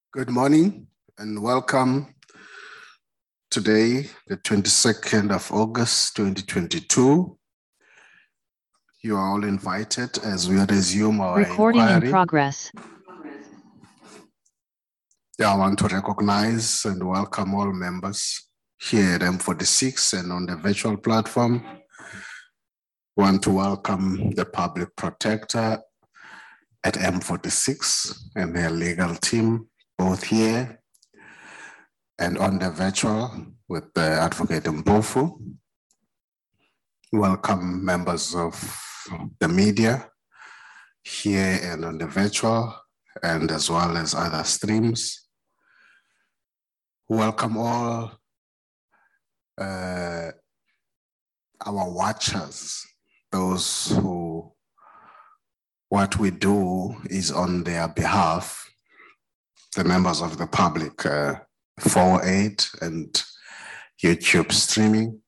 Good morning and welcome. Today, the 22nd of August, 2022. You are all invited as we resume our Recording inquiry. in progress. I want to recognize and welcome all members here at M46 and on the virtual platform. I want to welcome the public protector at M46 and their legal team, both here and on the virtual with the Advocate Mpofu. Welcome members of the media here and on the virtual, and as well as other streams. Welcome all our watchers, those who what we do is on their behalf, the members of the public, 48 and YouTube streaming.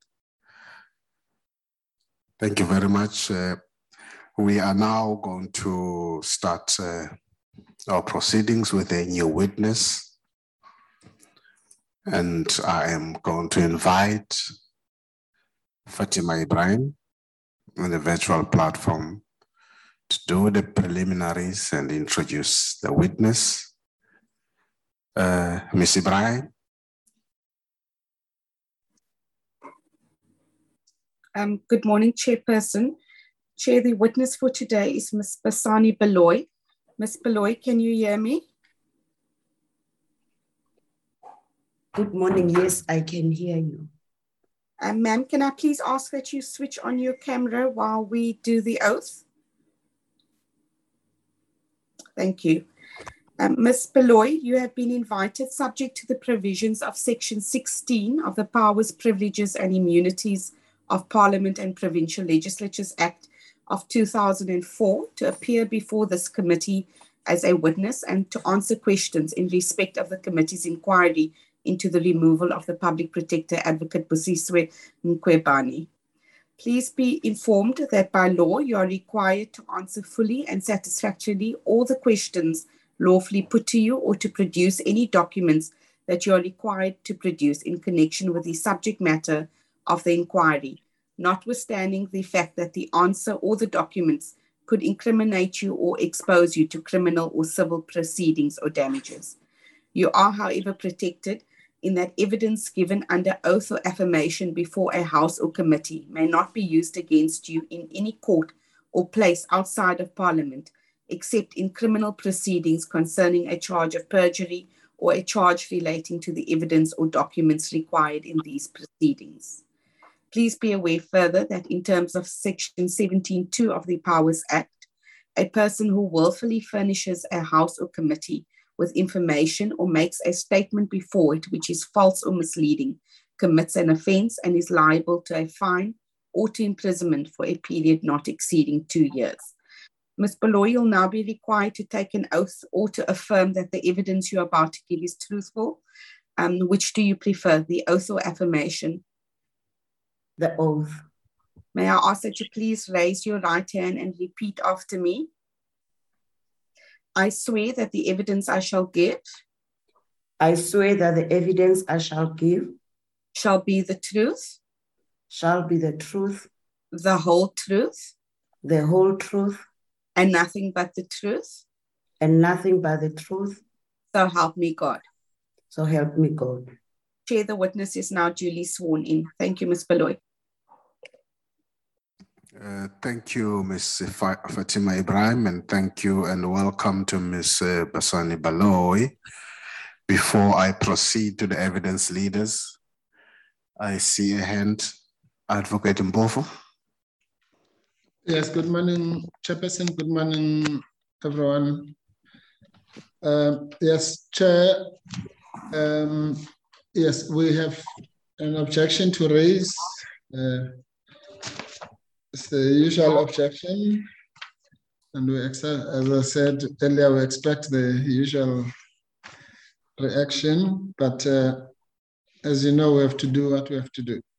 Thank you very much. We are now going to start our proceedings with a new witness. And I am going to invite Fatima Ibrahim on the virtual platform to do the preliminaries and introduce the witness. Ms. Ibrahim. Good morning, Chairperson. Chair, the witness for today is Ms. Basani Baloy. Ms. Baloy, can you hear me? Good morning. Yes, I can hear you. Ma'am, can I please ask that you switch on your camera while we do the oath? Thank you. Ms. Baloy, you have been invited, subject to the provisions of Section 16 of the Powers, Privileges and Immunities of Parliament and Provincial Legislatures Act of 2004, to appear before this committee as a witness and to answer questions in respect of the committee's inquiry into the removal of the Public Protector Advocate Busiswe Mkhwebane. Please be informed that by law you are required to answer fully and satisfactorily all the questions lawfully put to you, or to produce any documents that you are required to produce in connection with the subject matter of the inquiry, notwithstanding the fact that the answer or the documents could incriminate you or expose you to criminal or civil proceedings or damages. You are, however, protected in that evidence given under oath or affirmation before a house or committee may not be used against you in any court or place outside of Parliament, except in criminal proceedings concerning a charge of perjury or a charge relating to the evidence or documents required in these proceedings. Please be aware further that in terms of Section 17(2) of the Powers Act, a person who willfully furnishes a house or committee with information or makes a statement before it which is false or misleading commits an offence and is liable to a fine or to imprisonment for a period not exceeding 2 years. Ms. Baloy will now be required to take an oath or to affirm that the evidence you are about to give is truthful. Which do you prefer, the oath or affirmation? The oath. May I ask that you please raise your right hand and repeat after me? I swear that the evidence I shall give. I swear that the evidence I shall give shall be the truth. Shall be the truth. The whole truth. The whole truth. And nothing but the truth. And nothing but the truth. So help me God. So help me God. Chair, the witness is now duly sworn in. Thank you, Ms. Baloy. Thank you, Ms. Fatima Ibrahim, and thank you and welcome to Ms. Basani Baloy. Before I proceed to the evidence leaders, I see a hand. Advocate Mpofu. Yes, good morning, Chairperson. Good morning, everyone. Yes, Chair. Yes, we have an objection to raise. It's the usual objection, and we accept, as I said earlier, we expect the usual reaction, but as you know, we have to do what we have to do.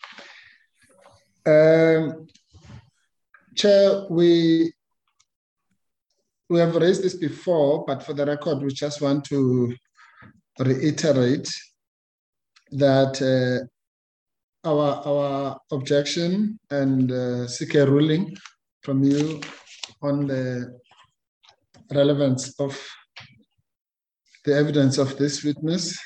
Yeah. Chair, we have raised this before, but for the record, we just want to reiterate that our objection and seek a ruling from you on the relevance of the evidence of this witness.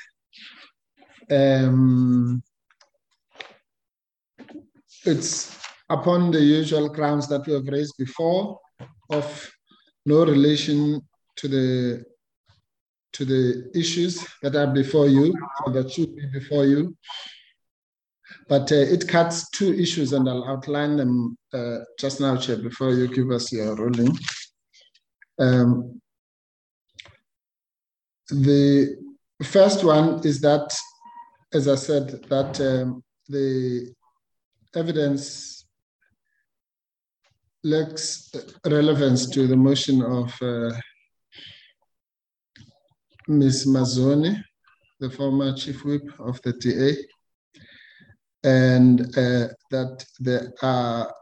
It's upon the usual grounds that we have raised before of no relation to the issues that are before you, or that should be before you. But it cuts two issues, and I'll outline them just now, Chair, before you give us your ruling. The first one is that, as I said, that the evidence lacks relevance to the motion of Ms. Mazoni, the former chief whip of the DA, and that there are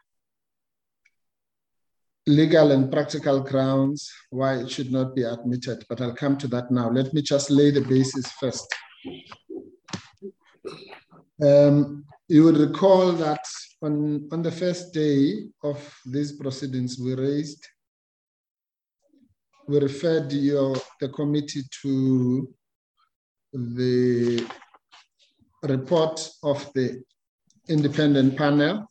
legal and practical grounds why it should not be admitted, but I'll come to that now. Let me just lay the basis first. You would recall that on the first day of these proceedings, we referred the committee to the report of the independent panel.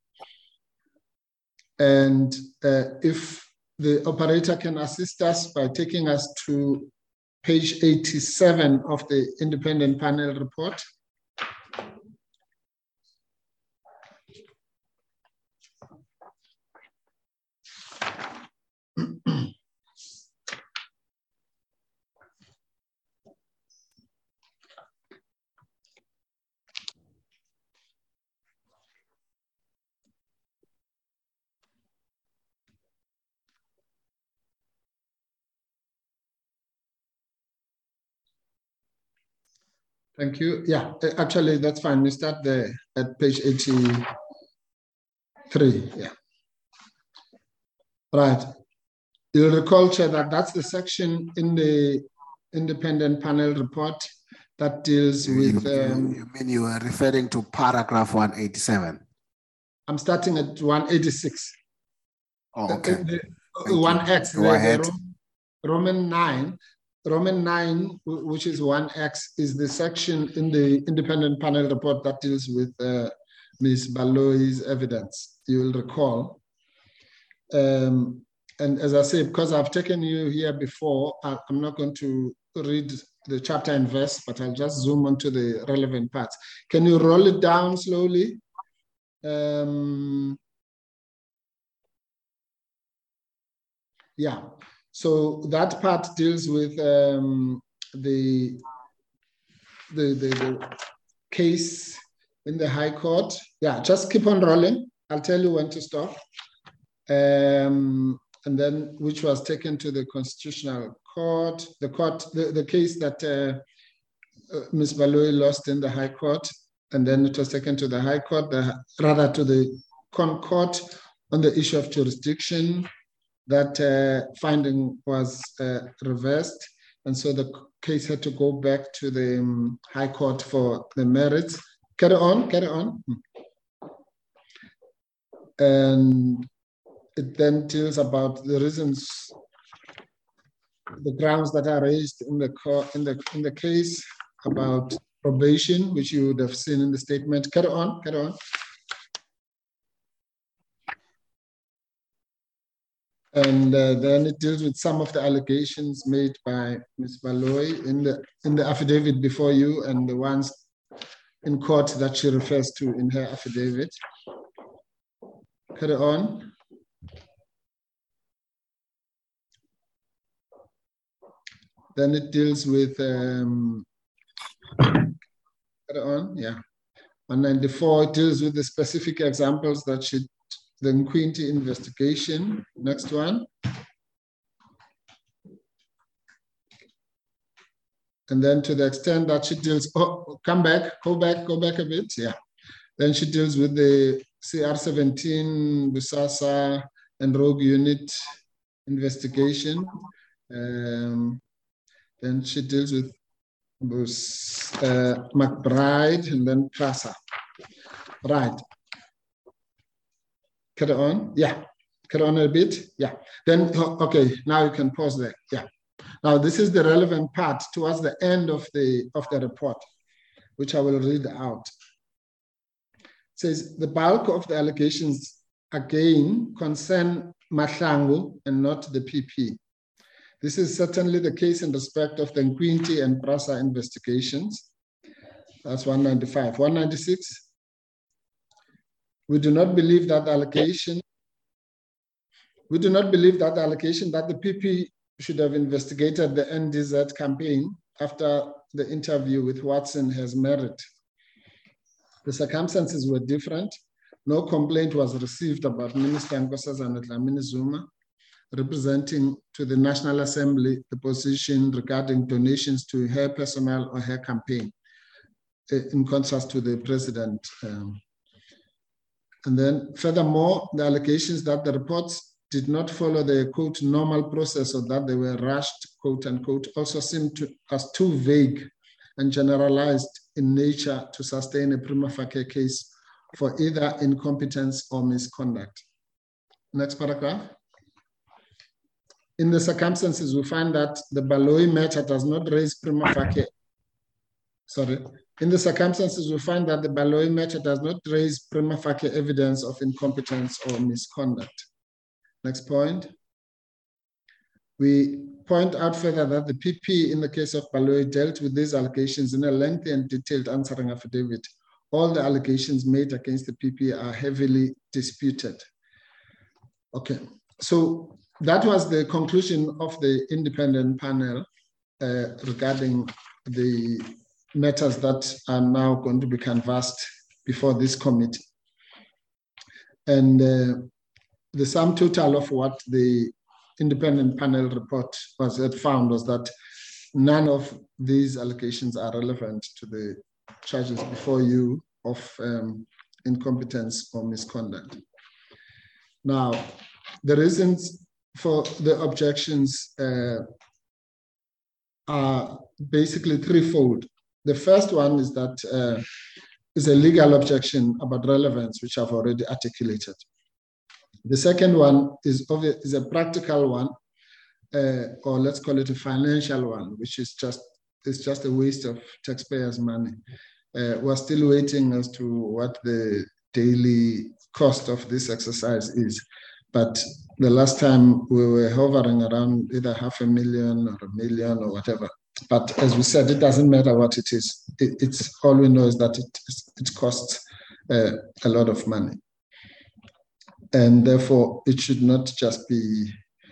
And if the operator can assist us by taking us to page 87 of the independent panel report. Thank you. Yeah, actually, that's fine. We start there at page 83. Yeah. Right. You'll recall, Chair, that that's the section in the independent panel report that deals with... You mean you are referring to paragraph 187? I'm starting at 186. Oh, okay. 1X. Go ahead. Roman 9, which is 1X, is the section in the independent panel report that deals with Ms. Baloyi's evidence, you will recall. And as I say, because I've taken you here before, I'm not going to read the chapter and verse, but I'll just zoom onto the relevant parts. Can you roll it down slowly? Yeah. So that part deals with the case in the High Court. Yeah, just keep on rolling. I'll tell you when to stop. And then which was taken to the Constitutional Court, the case that Ms. Baloyi lost in the High Court, and then it was taken to the High Court, rather to the Court on the issue of jurisdiction. That finding was reversed, and so the case had to go back to the High Court for the merits. Carry on. And it then tells about the reasons, the grounds that are raised in the case about probation, which you would have seen in the statement. Carry on. And then it deals with some of the allegations made by Ms. Baloyi in the affidavit before you, and the ones in court that she refers to in her affidavit. Carry on. Then it deals with, carry on, yeah. 194, it deals with the specific examples that should, the Nkwinti investigation. Next one. And then to the extent that she deals, go back a bit, yeah. Then she deals with the CR17, Busasa, and Rogue Unit investigation. Then she deals with McBride, and then Prasa. Right. Carry on. Yeah. Carry on a bit. Yeah. Then, okay, now you can pause there. Yeah. Now, this is the relevant part towards the end of the report, which I will read out. It says, the bulk of the allegations, again, concern Mahlangu and not the PP. This is certainly the case in respect of the Nkwinti and Prasa investigations. That's 195. 196, we do not believe that the allegation that the PP should have investigated the NDZ campaign after the interview with Watson has merit. The circumstances were different. No complaint was received about Minister Nkosazana Dlamini Zuma representing to the National Assembly the position regarding donations to her personnel or her campaign, in contrast to the president. And then furthermore, the allegations that the reports did not follow the quote normal process or that they were rushed, quote unquote, also seem as too vague and generalized in nature to sustain a prima facie case for either incompetence or misconduct. Next paragraph. In the circumstances, we find that the Baloyi matter does not raise prima facie. In the circumstances, we find that the Baloyi matter does not raise prima facie evidence of incompetence or misconduct. Next point. We point out further that the PP in the case of Baloyi dealt with these allegations in a lengthy and detailed answering affidavit. All the allegations made against the PP are heavily disputed. Okay, so that was the conclusion of the independent panel regarding the matters that are now going to be canvassed before this committee. And the sum total of what the independent panel report found was that none of these allegations are relevant to the charges before you of incompetence or misconduct. Now, the reasons for the objections are basically threefold. The first one is that is a legal objection about relevance, which I've already articulated. The second one is a practical one, or let's call it a financial one, which is just a waste of taxpayers' money. We're still waiting as to what the daily cost of this exercise is. But the last time we were hovering around either 500,000 or 1 million or whatever. But as we said, it doesn't matter what it is. It's all we know is that it costs a lot of money. And therefore, it should not just be,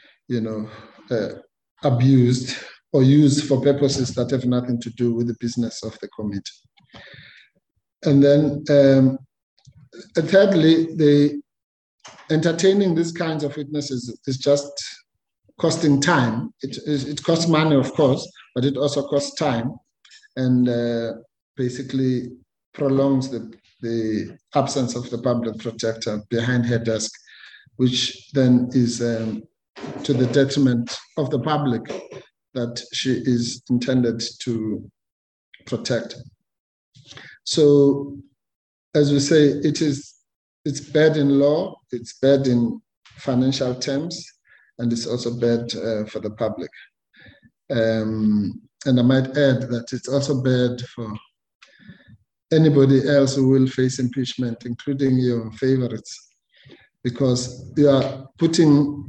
abused or used for purposes that have nothing to do with the business of the committee. And then, thirdly, entertaining these kinds of witnesses is just costing time. It costs money, of course, but it also costs time, and basically prolongs the absence of the public protector behind her desk, which then is to the detriment of the public that she is intended to protect. So, as we say, it's bad in law, it's bad in financial terms, and it's also bad for the public. And I might add that it's also bad for anybody else who will face impeachment, including your favorites, because you are putting,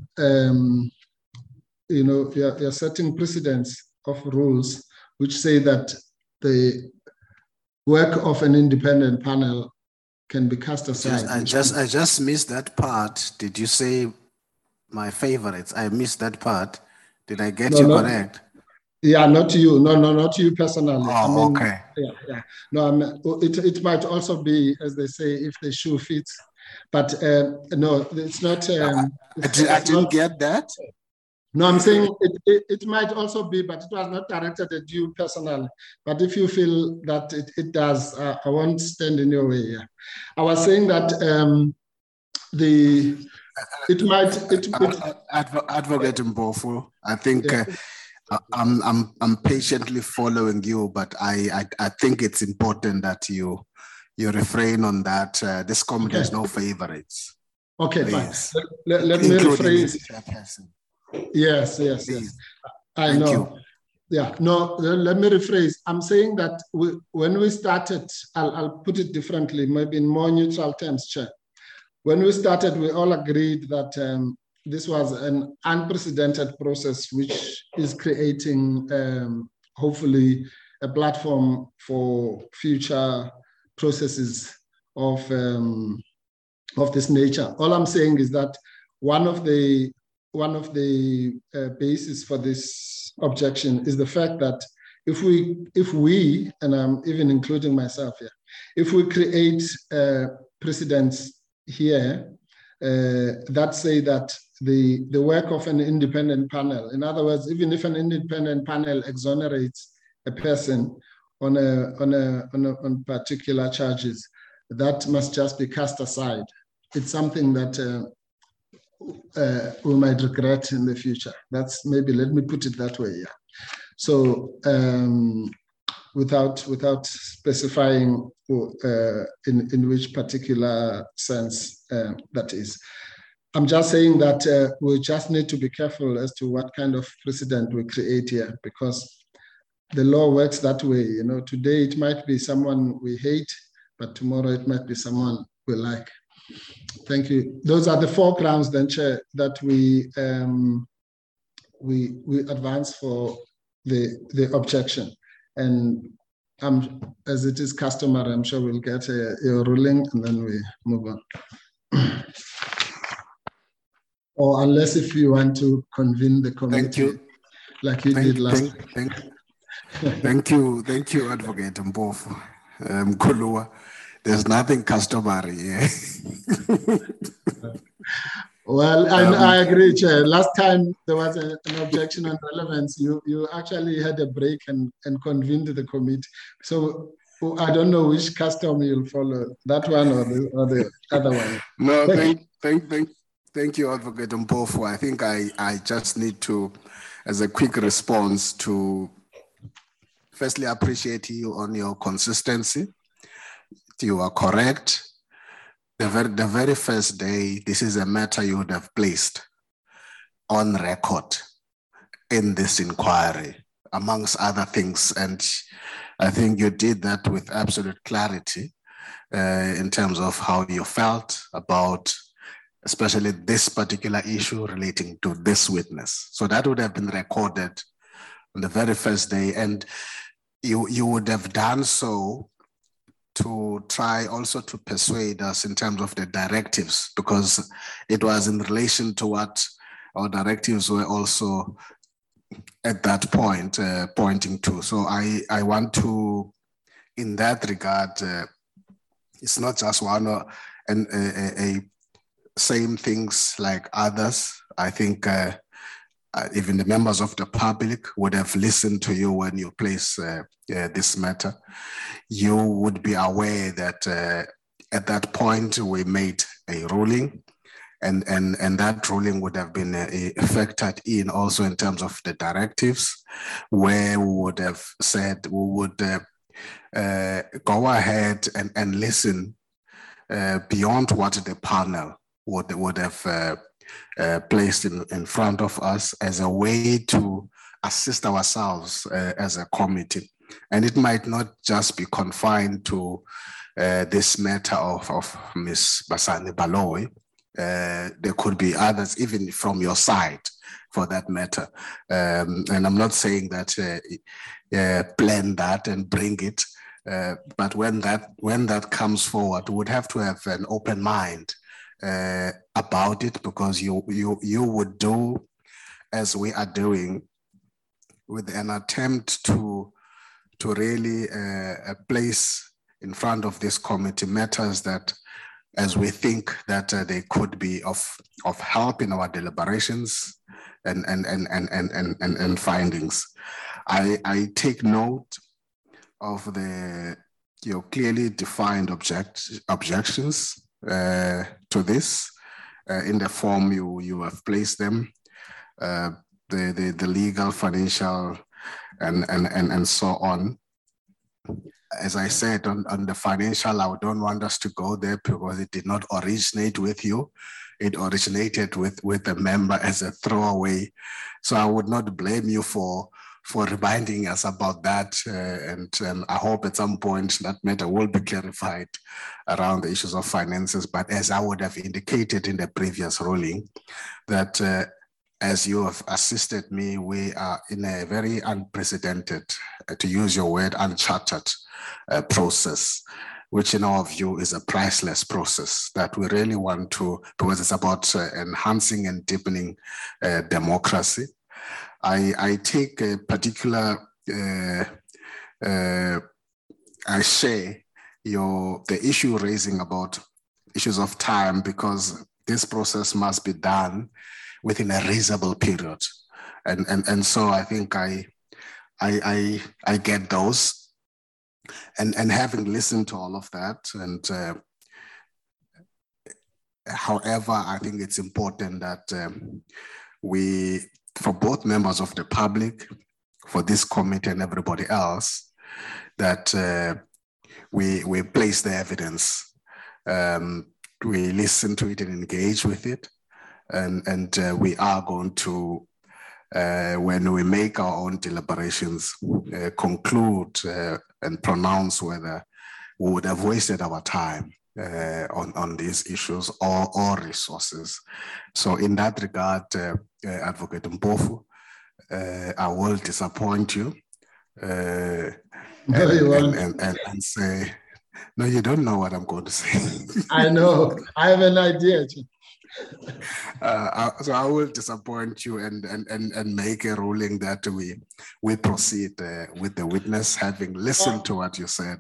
you're setting precedents of rules which say that the work of an independent panel can be cast aside. I just missed that part. Did you say my favorites? I missed that part. Did I get you correct? Yeah, not you. No, not you personally. Oh, okay. Yeah. No, it might also be, as they say, if the shoe fits. But no, it's not. I didn't get that. No, I'm saying it might also be, but it was not directed at you personally. But if you feel that it does, I won't stand in your way. Yeah. I was saying that Advocate Mbofu, I think I'm patiently following you, but I think it's important that you refrain on that. This committee has no favorites. Okay, please. fine. Let me rephrase. Yes. I know. You. Yeah, no, let me rephrase. I'm saying that when we started, I'll put it differently, maybe in more neutral terms, Chair. When we started, we all agreed that this was an unprecedented process, which is creating, hopefully, a platform for future processes of this nature. All I'm saying is that one of the basis for this objection is the fact that if we, and I'm even including myself here, if we create precedents here that say that the work of an independent panel, in other words, even if an independent panel exonerates a person on particular charges, that must just be cast aside. It's something that we might regret in the future. That's maybe, let me put it that way, yeah. So without specifying in which particular sense that is. I'm just saying that we just need to be careful as to what kind of precedent we create here, because the law works that way. You know, today it might be someone we hate, but tomorrow it might be someone we like. Thank you. Those are the 4 grounds, then, Chair, that we advance for the objection. And as it is customary, I'm sure we'll get a ruling and then we move on. Or unless if you want to convene the committee. Thank you. Like you did last week. Thank you, Advocate Mpofu. Kulua. There's nothing customary here. Well, I agree, Chair. Last time there was an objection on relevance, you actually had a break and convened the committee. So I don't know which custom you'll follow, that one or the other one. No, thank you, Advocate Mpofu. I think I just need to, as a quick response, to firstly appreciate you on your consistency. You are correct. The very first day, this is a matter you would have placed on record in this inquiry, amongst other things. And I think you did that with absolute clarity in terms of how you felt about especially this particular issue relating to this witness. So that would have been recorded on the very first day. And you would have done so to try also to persuade us in terms of the directives, because it was in relation to what our directives were also at that point pointing to. So I want to, in that regard, it's not just one a same things like others. I think even the members of the public would have listened to you when you place this matter. You would be aware that at that point we made a ruling, and that ruling would have been factored in also in terms of the directives, where we would have said we would go ahead and listen beyond what the panel would have placed in front of us as a way to assist ourselves as a committee. And it might not just be confined to this matter of Ms. Basani Baloyi. There could be others, even from your side, for that matter. And I'm not saying that plan that and bring it, but when that comes forward, we would have to have an open mind about it, because you would do as we are doing, with an attempt to really place in front of this committee matters that, as we think that they could be of help in our deliberations and findings. I take note of your clearly defined objections to this in the form you have placed them. the legal, financial, and so on. As I said, on the financial, I don't want us to go there because it did not originate with you. It originated with a member as a throwaway. So I would not blame you for reminding us about that. And I hope at some point that matter will be clarified around the issues of finances. But as I would have indicated in the previous ruling, that as you have assisted me, we are in a very unprecedented, to use your word, uncharted process, which in our view is a priceless process that we really want to, because it's about enhancing and deepening democracy. I take a particular, I share the issue raising about issues of time, because this process must be done within a reasonable period. And so I think I get those. And having listened to all of that, and however, I think it's important that we, for both members of the public, for this committee and everybody else, that we place the evidence, we listen to it and engage with it, and we are going to, when we make our own deliberations, conclude and pronounce whether we would have wasted our time on these issues or resources. So in that regard, Advocate Mpofu, I will disappoint you and say, no, you don't know what I'm going to say. I know, I have an idea. So I will disappoint you and make a ruling that we proceed with the witness, having listened to what you said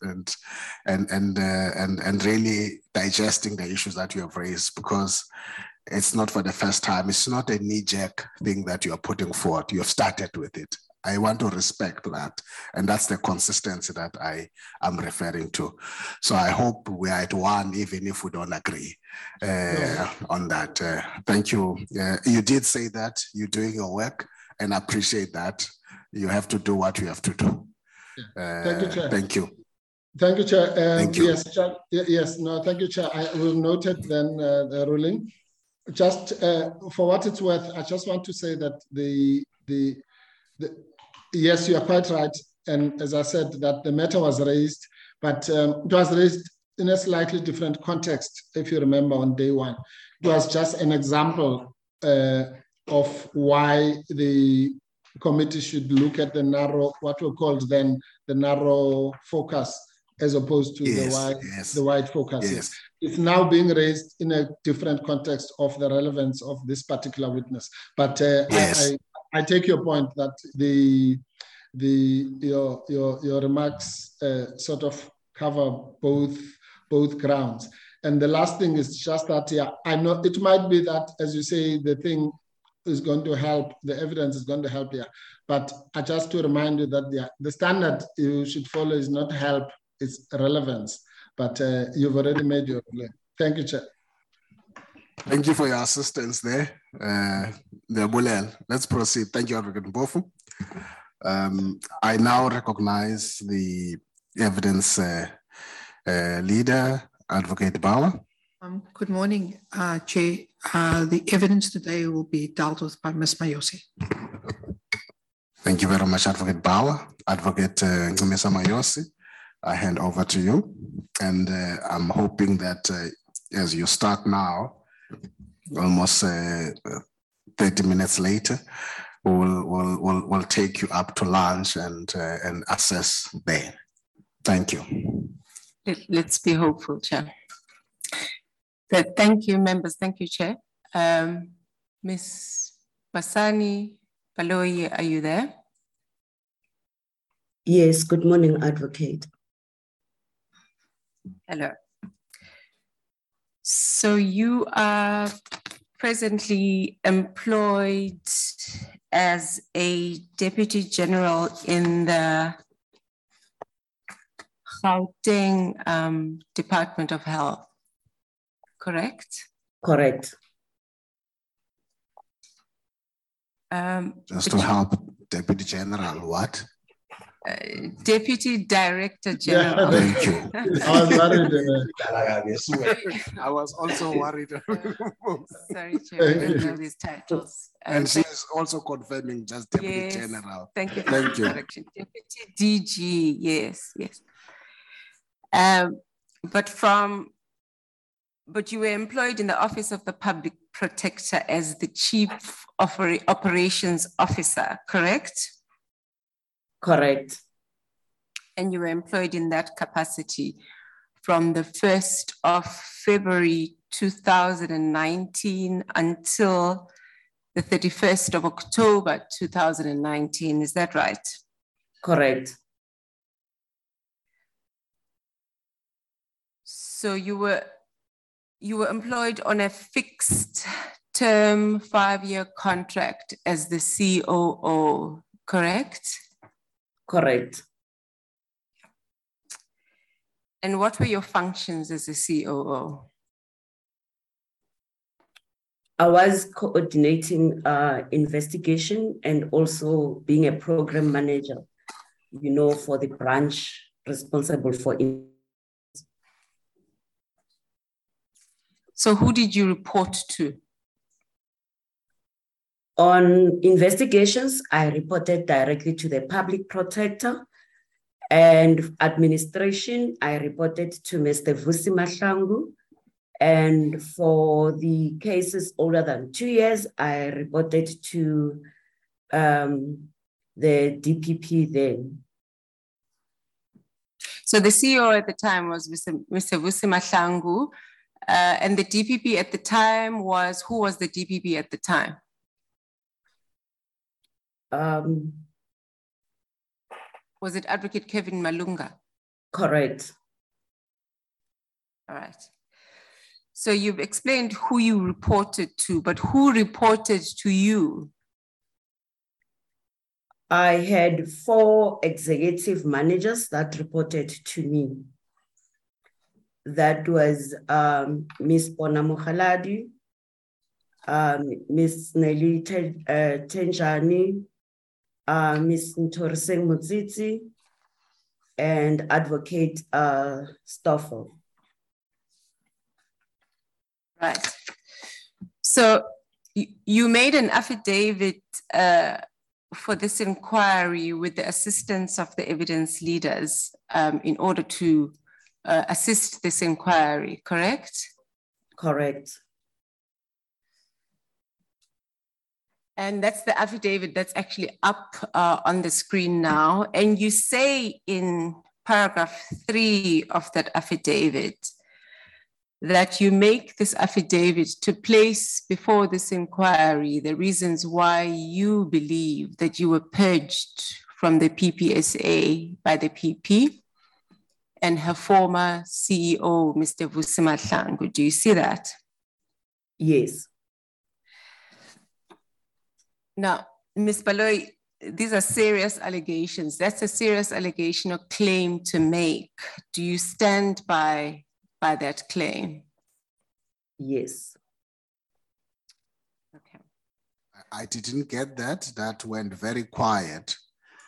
and really digesting the issues that you have raised, because it's not for the first time. It's not a knee-jerk thing that you are putting forward. You have started with it. I want to respect that. And that's the consistency that I am referring to. So I hope we are at one, even if we don't agree on that. Thank you. You did say that you're doing your work, and I appreciate that. You have to do what you have to do. Thank you, Chair. Thank you. Thank you, Chair. Thank you. Yes, Chair. Yes, no, thank you, Chair. I will note it then, the ruling. Just for what it's worth, I just want to say that yes, you are quite right. And as I said, that the matter was raised, but it was raised in a slightly different context, if you remember, on day one. It was just an example of why the committee should look at the narrow, what we called then the narrow focus, as opposed to the wide focus. Yes. It's now being raised in a different context of the relevance of this particular witness. But I take your point that your remarks sort of cover both grounds. And the last thing is just that, I know it might be that, as you say, the thing is going to help, the evidence is going to help here. But just to remind you that the standard you should follow is not help, it's relevance. But you've already made your claim. Thank you, Chair. Thank you for your assistance there. Let's proceed. Thank you, Advocate Mpofu. I now recognize the evidence leader, Advocate Bauer. Good morning, Chair. The evidence today will be dealt with by Ms. Mayosi. Thank you very much, Advocate Bauer. Advocate Ncumisa Mayosi, I hand over to you. And I'm hoping that as you start now, almost 30 minutes later, we'll take you up to lunch and assess there. Thank you. Let's be hopeful, Chair. So thank you, members. Thank you, Chair. Ms. Basani Baloyi, are you there? Yes, good morning, Advocate. Hello. So you are presently employed as a Deputy General in the Gauteng Department of Health, correct? Correct. Just to help Deputy General, what? Deputy Director General. Thank you. I was worried. I was also worried. Sorry, Chair, I Thank don't you. know these titles. And she is also confirming just Deputy Yes, General. Thank you. For Thank the you. correction. Deputy DG, yes, yes. But you were employed in the Office of the Public Protector as the Chief Operations Officer, correct? Correct. And you were employed in that capacity from the 1st of February 2019 until the 31st of October 2019, is that right? Correct. So you were employed on a fixed term 5-year contract as the COO, correct? Correct. And what were your functions as a COO? I was coordinating investigation and also being a program manager, for the branch responsible for it. So who did you report to? On investigations, I reported directly to the public protector, and administration, I reported to Mr. Vusi Mahlangu. And for the cases older than 2 years, I reported to the DPP then. So the CEO at the time was Mr. Vusi Mahlangu, and the DPP at the time was, who was the DPP at the time? Was it Advocate Kevin Malunga? Correct. All right. So you've explained who you reported to, but who reported to you? I had 4 executive managers that reported to me. That was Ms. Bona Mukhaladi, Ms. Nelly Tenjani, Ms. Ntoriseng Mutsitsi, and Advocate Stoffel. Right. So you made an affidavit for this inquiry with the assistance of the evidence leaders in order to assist this inquiry, correct? Correct. And that's the affidavit that's actually up on the screen now. And you say in paragraph 3 of that affidavit that you make this affidavit to place before this inquiry the reasons why you believe that you were purged from the PPSA by the PP and her former CEO, Mr. Vusi Mahlangu. Do you see that? Yes. Now, Ms. Baloyi, these are serious allegations. That's a serious allegation or claim to make. Do you stand by that claim? Yes. Okay. I didn't get that. That went very quiet.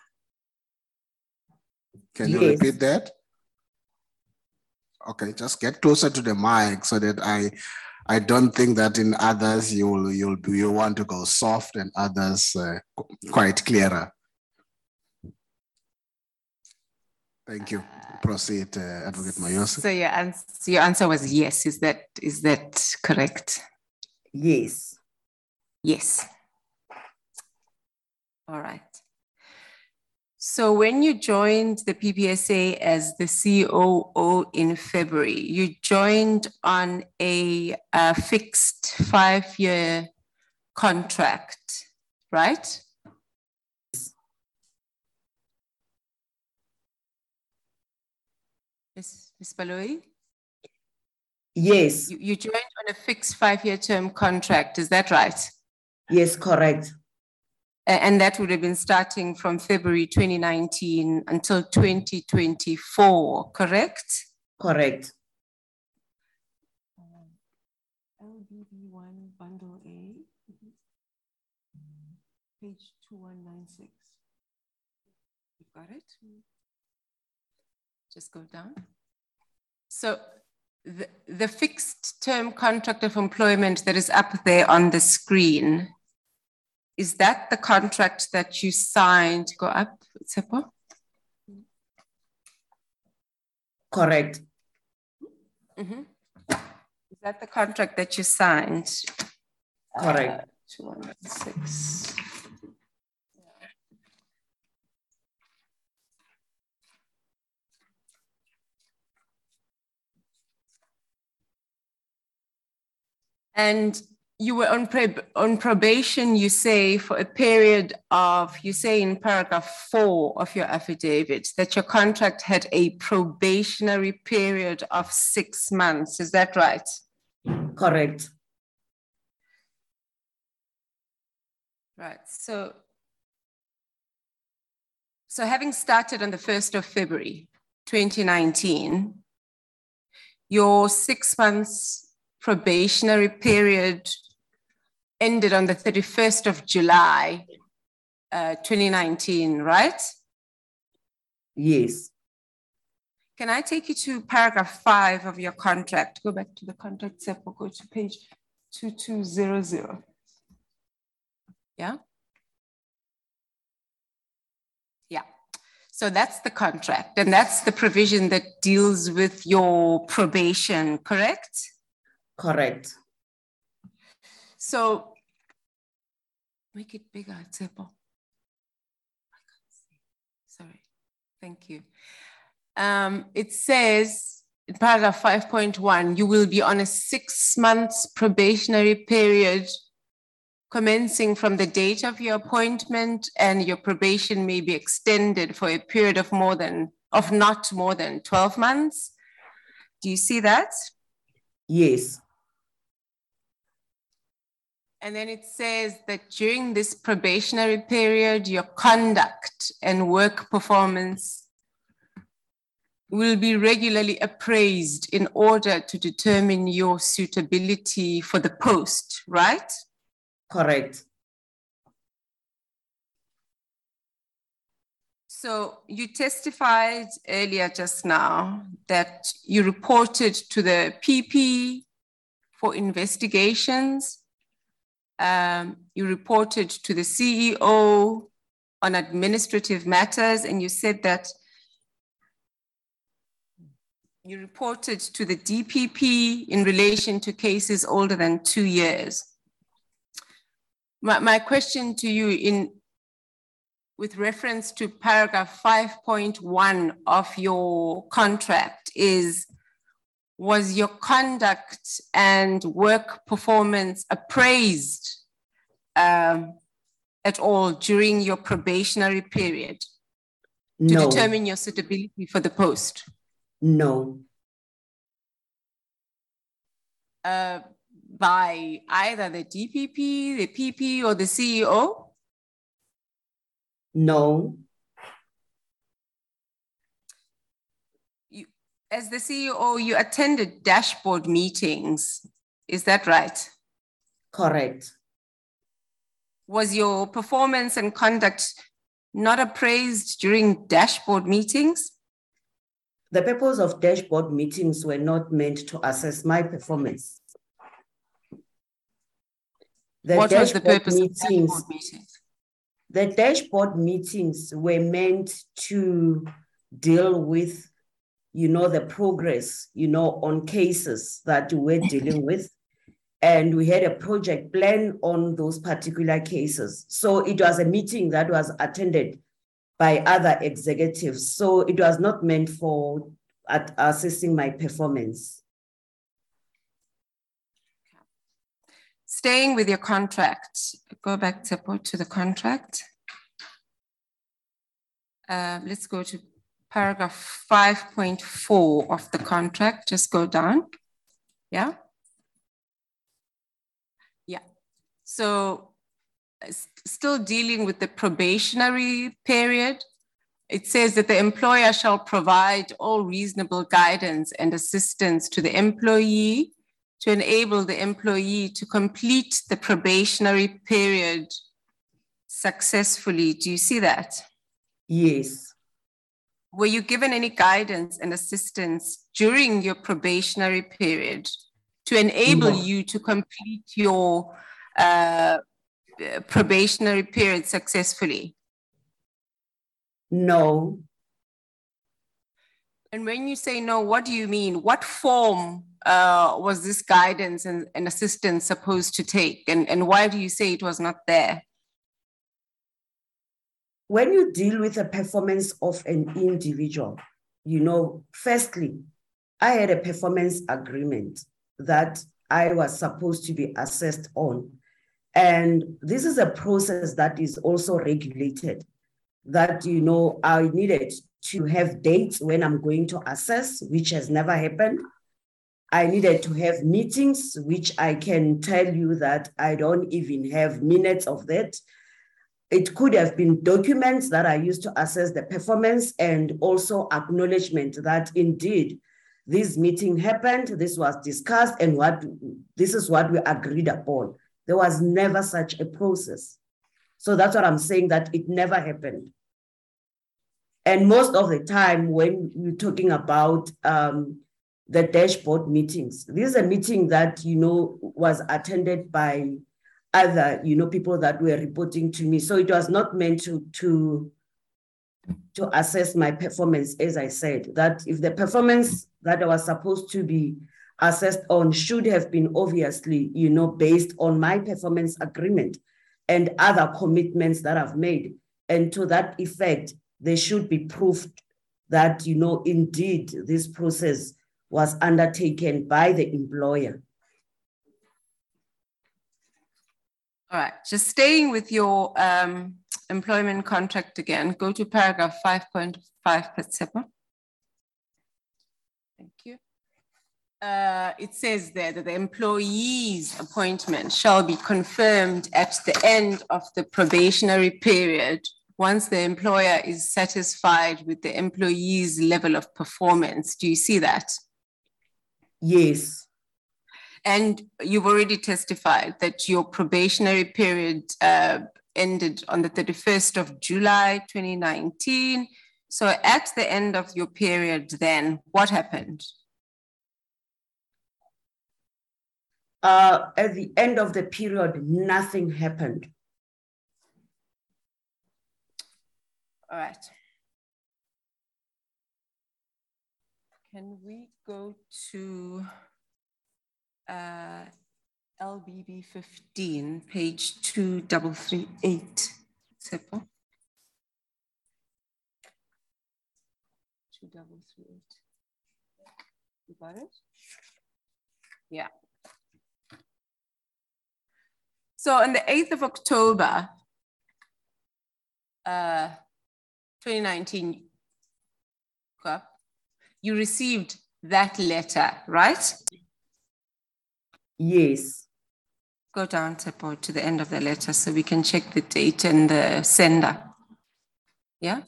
Can you repeat that? Okay, just get closer to the mic so that I don't think that in others you want to go soft and others quite clearer. Thank you. Proceed, Advocate Mayosi. So your answer was yes. Is that correct? Yes. Yes. All right. So when you joined the PPSA as the COO in February, you joined on a fixed 5-year contract, right? Ms. Baloyi? Yes. You joined on a fixed 5-year term contract, is that right? Yes, correct. And that would have been starting from February 2019 until 2024, correct? Correct. LBB1 Bundle A, page 2196. You've got it? Just go down. So the fixed term contract of employment that is up there on the screen, is that the contract that you signed? Go up, Tsepo. Correct. Mm-hmm. Is that the contract that you signed? Correct. 2196. And you were on probation, you say, for a period of, you say in paragraph 4 of your affidavit, that your contract had a probationary period of 6 months. Is that right? Correct. Right. So having started on the 1st of February, 2019, your 6 months probationary period ended on the 31st of July, 2019, right? Yes. Can I take you to paragraph 5 of your contract? Go back to the contract, Tsepo, go to page 2200. Yeah? Yeah. So that's the contract, and that's the provision that deals with your probation, correct? Correct. So make it bigger, Tsepo. Sorry, thank you. It says in paragraph 5.1, you will be on a 6 months probationary period commencing from the date of your appointment, and your probation may be extended for a period of not more than 12 months. Do you see that? Yes. And then it says that during this probationary period, your conduct and work performance will be regularly appraised in order to determine your suitability for the post, right? Correct. So you testified earlier just now that you reported to the PP for investigations. You reported to the CEO on administrative matters, and you said that you reported to the DPP in relation to cases older than 2 years. My question to you with reference to paragraph 5.1 of your contract is, was your conduct and work performance appraised at all during your probationary period to determine your suitability for the post? No. By either the DPP, the PP, or the CEO? No. As the CEO, you attended dashboard meetings, is that right? Correct. Was your performance and conduct not appraised during dashboard meetings? The purpose of dashboard meetings were not meant to assess my performance. What was the purpose of dashboard meetings? The dashboard meetings were meant to deal with, the progress, on cases that we're dealing with. And we had a project plan on those particular cases. So it was a meeting that was attended by other executives. So it was not meant for assessing my performance. Staying with your contract, go back to the contract. Let's go to paragraph 5.4 of the contract. Just go down. Yeah. Yeah. So still dealing with the probationary period, it says that the employer shall provide all reasonable guidance and assistance to the employee to enable the employee to complete the probationary period successfully. Do you see that? Yes. Were you given any guidance and assistance during your probationary period to enable you to complete your probationary period successfully? No. And when you say no, what do you mean? What form was this guidance and assistance supposed to take? And why do you say it was not there? When you deal with the performance of an individual, you know, firstly, I had a performance agreement that I was supposed to be assessed on. And this is a process that is also regulated, that, you know, I needed to have dates when I'm going to assess, which has never happened. I needed to have meetings, which I can tell you that I don't even have minutes of that. It could have been documents that I used to assess the performance, and also acknowledgement that indeed this meeting happened, this was discussed, and this is what we agreed upon. There was never such a process. So that's what I'm saying, that it never happened. And most of the time when you're talking about the dashboard meetings, this is a meeting that, you know, was attended by other, you know, people that were reporting to me. So it was not meant to assess my performance. As I said, that if the performance that I was supposed to be assessed on should have been obviously, you know, based on my performance agreement and other commitments that I've made. And to that effect, they should be proof that, you know, indeed this process was undertaken by the employer. All right, just staying with your employment contract again, go to paragraph 5.5, Patsepa. Thank you. It says there that the employee's appointment shall be confirmed at the end of the probationary period once the employer is satisfied with the employee's level of performance. Do you see that? Yes. And you've already testified that your probationary period ended on the 31st of July, 2019. So at the end of your period then, what happened? At the end of the period, nothing happened. All right. Can we go to LBB 15, page 2338, Sepa? 2338. You got it? Yeah. So on the 8th of October, 2019, you received that letter, right? Yes. Go down, Tepo, to the end of the letter so we can check the date and the sender. Yeah?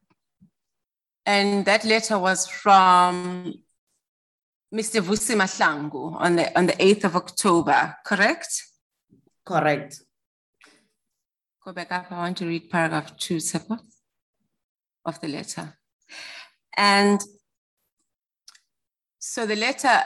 And that letter was from Mr. Vusi Mahlangu on the 8th of October, correct? Correct. Go back up. I want to read paragraph 2, Tepo, of the letter. And so the letter,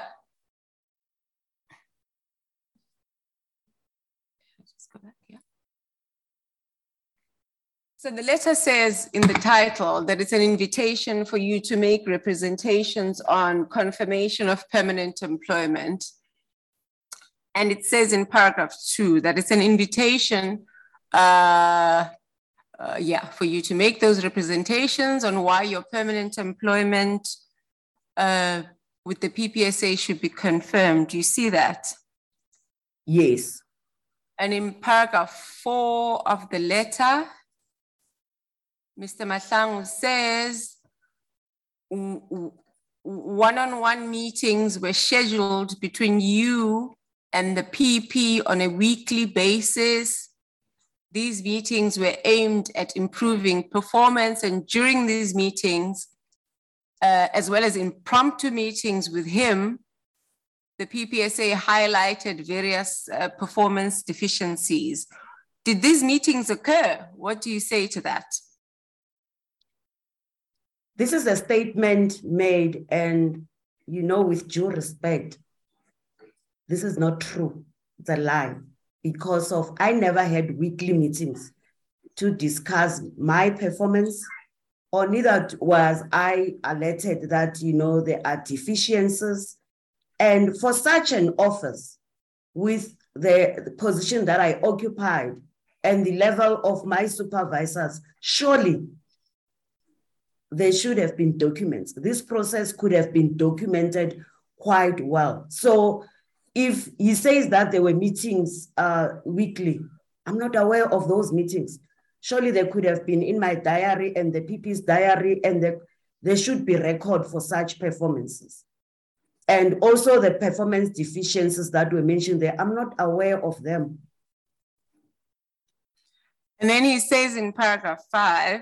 so the letter says in the title that it's an invitation for you to make representations on confirmation of permanent employment. And it says in paragraph 2 that it's an invitation for you to make those representations on why your permanent employment with the PPSA should be confirmed. Do you see that? Yes. And in paragraph 4 of the letter, Mr. Mahlangu says one-on-one meetings were scheduled between you and the PP on a weekly basis. These meetings were aimed at improving performance, and during these meetings, as well as impromptu meetings with him, the PPSA highlighted various performance deficiencies. Did these meetings occur? What do you say to that? This is a statement made, and with due respect, this is not true. It's a lie, because I never had weekly meetings to discuss my performance, or neither was I alerted that, there are deficiencies. And for such an office, with the position that I occupied and the level of my supervisors, surely there should have been documents. This process could have been documented quite well. So if he says that there were meetings weekly, I'm not aware of those meetings. Surely they could have been in my diary and the PP's diary, and there should be record for such performances. And also the performance deficiencies that were mentioned there, I'm not aware of them. And then he says in paragraph 5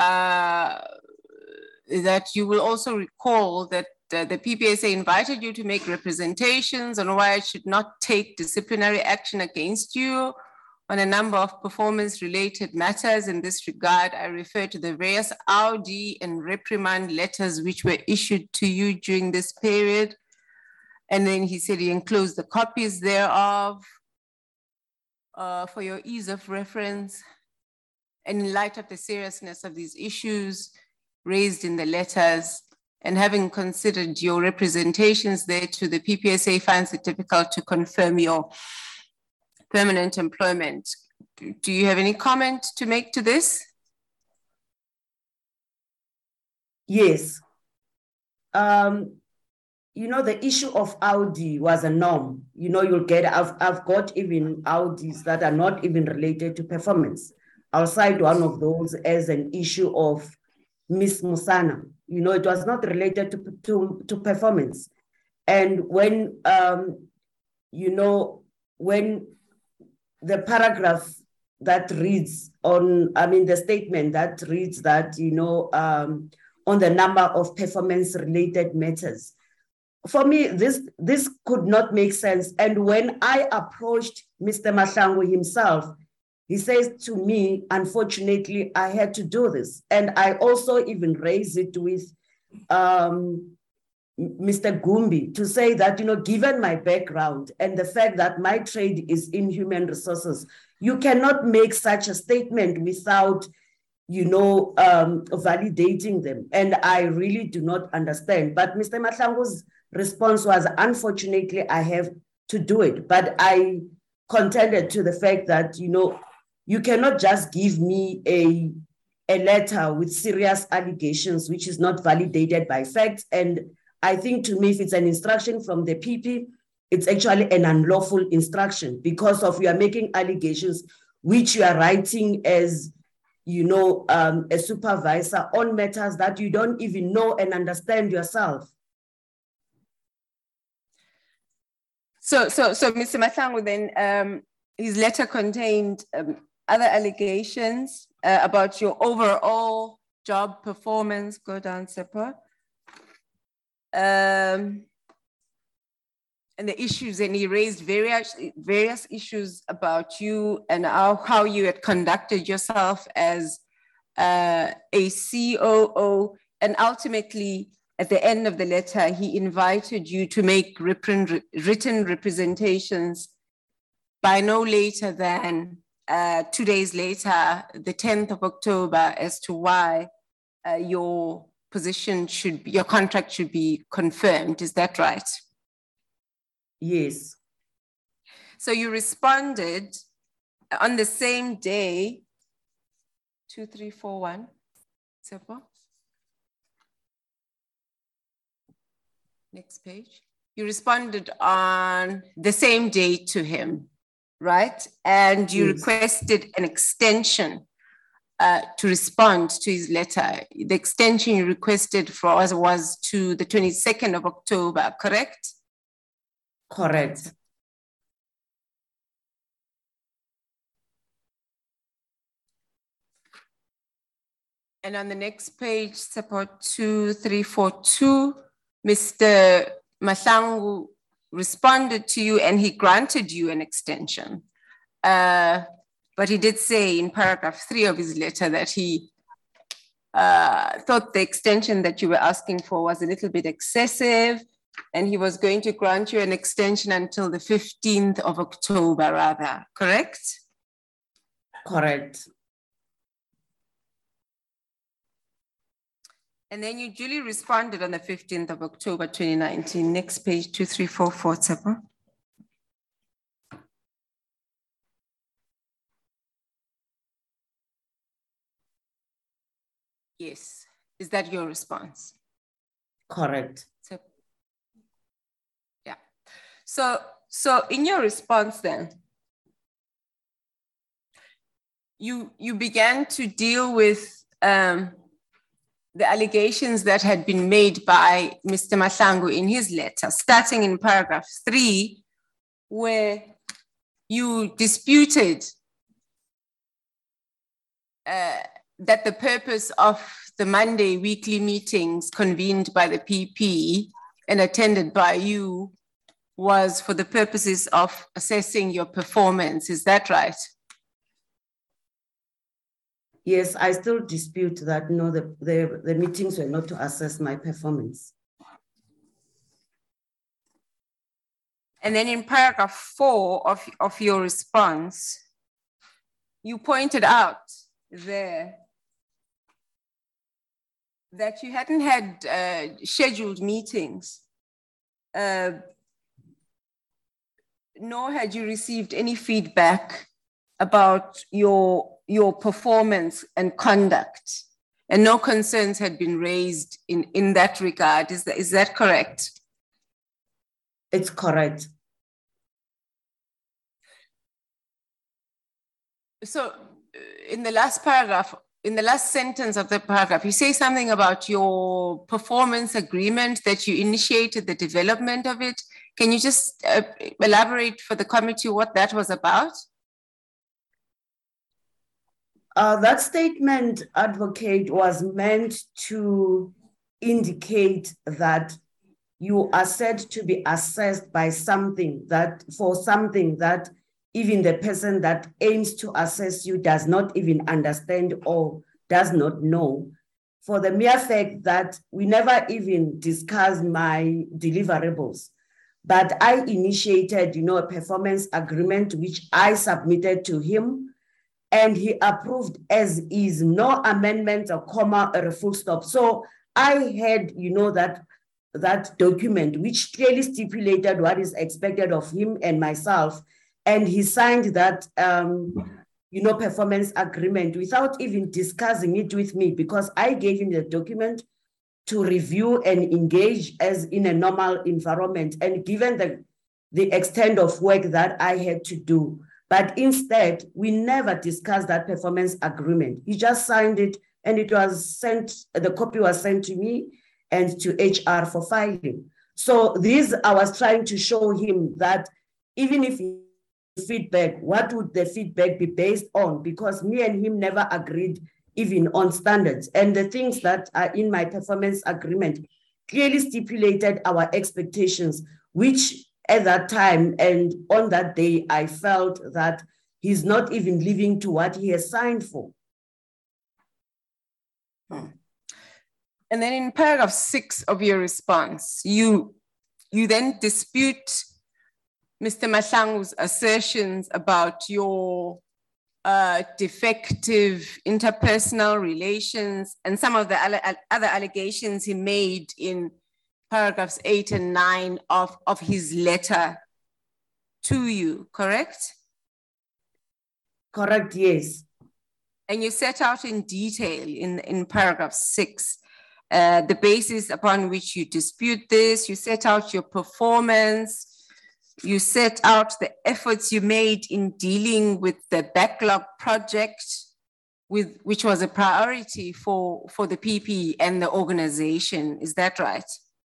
that you will also recall that the PPSA invited you to make representations on why it should not take disciplinary action against you on a number of performance-related matters. In this regard, I refer to the various Audi and reprimand letters which were issued to you during this period. And then he said he enclosed the copies thereof for your ease of reference. And in light of the seriousness of these issues raised in the letters, and having considered your representations there to the PPSA, finds it difficult to confirm your permanent employment. Do you have any comment to make to this? Yes. The issue of Audi was a norm. You'll get, I've got even Audis that are not even related to performance. I'll cite one of those as an issue of Miss Musana. It was not related to performance. And when, when the paragraph that reads the statement that reads that, on the number of performance-related matters, for me, this could not make sense. And when I approached Mr. Mahlangu himself, he says to me, unfortunately, I had to do this. And I also even raised it with Mr. Gumbi to say that, given my background and the fact that my trade is in human resources, you cannot make such a statement without, validating them. And I really do not understand. But Mr. Mahlangu's response was, unfortunately, I have to do it. But I contended to the fact that, you cannot just give me a letter with serious allegations, which is not validated by facts. And I think, to me, if it's an instruction from the PP, it's actually an unlawful instruction, because of you are making allegations which you are writing as, a supervisor on matters that you don't even know and understand yourself. So Mr. Mahlangu, then his letter contained other allegations about your overall job performance. Go down, Sepa. And the issues, and he raised various issues about you and how you had conducted yourself as a COO, and ultimately, at the end of the letter, he invited you to make written representations by no later than 2 days later, the 10th of October, as to why your contract should be confirmed. Is that right? Yes. So you responded on the same day, 2341, Sepa. Next page. You responded on the same day to him, right? And you requested an extension to respond to his letter. The extension you requested for us was to the 22nd of October, correct? Correct. And on the next page, support 2342, Mr. Mahlangu responded to you and he granted you an extension. but he did say in paragraph 3 of his letter that he thought the extension that you were asking for was a little bit excessive, and he was going to grant you an extension until the 15th of October, rather, correct? Correct. And then you duly responded on the 15th of October 2019. Next page, 2344, Tsepo. Yes. Is that your response? Correct. Yeah. So in your response then, you began to deal with the allegations that had been made by Mr. Mahlangu in his letter, starting in paragraph 3, where you disputed that the purpose of the Monday weekly meetings convened by the PP and attended by you was for the purposes of assessing your performance. Is that right? Yes, I still dispute that. No, the meetings were not to assess my performance. And then in paragraph 4 of your response, you pointed out there that you hadn't had scheduled meetings, nor had you received any feedback about your performance and conduct, and no concerns had been raised in that regard. Is that correct? It's correct. So in the last paragraph, in the last sentence of the paragraph, you say something about your performance agreement, that you initiated the development of it. Can you just elaborate for the committee what that was about? That statement, advocate, was meant to indicate that you are said to be assessed by something that, for something that even the person that aims to assess you does not even understand or does not know, for the mere fact that we never even discussed my deliverables. But I initiated, a performance agreement, which I submitted to him, and he approved as is, no amendment, a comma, or a full stop. So I had, that document, which clearly stipulated what is expected of him and myself. And he signed that, performance agreement without even discussing it with me, because I gave him the document to review and engage as in a normal environment, and given the extent of work that I had to do. But instead, we never discussed that performance agreement. He just signed it, and it was sent, the copy was sent to me and to HR for filing. So I was trying to show him that even if feedback, what would the feedback be based on? Because me and him never agreed even on standards. And the things that are in my performance agreement clearly stipulated our expectations, which at that time and on that day, I felt that he's not even living to what he has signed for. And then in paragraph 6 of your response, you then dispute Mr. Mahlangu's assertions about your defective interpersonal relations and some of the other allegations he made in paragraphs 8 and 9 of his letter to you, correct? Correct, yes. And you set out in detail in paragraph 6 the basis upon which you dispute this. You set out your performance. You set out the efforts you made in dealing with the backlog project, which was a priority for the PP and the organization. Is that right?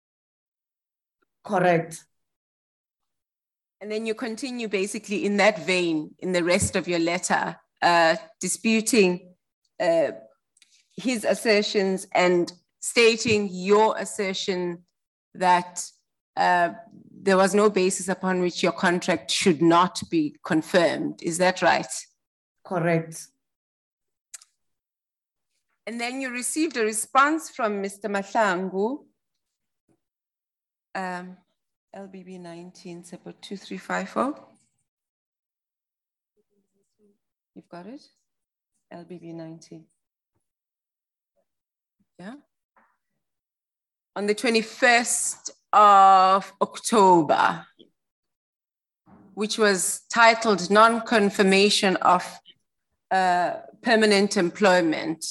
Correct. And then you continue basically in that vein in the rest of your letter, disputing his assertions and stating your assertion that there was no basis upon which your contract should not be confirmed. Is that right? Correct. And then you received a response from Mr. Mahlangu, LBB 19, support 2350. You've got it? LBB 19. Yeah. On the 21st of October, which was titled Non-Confirmation of Permanent Employment.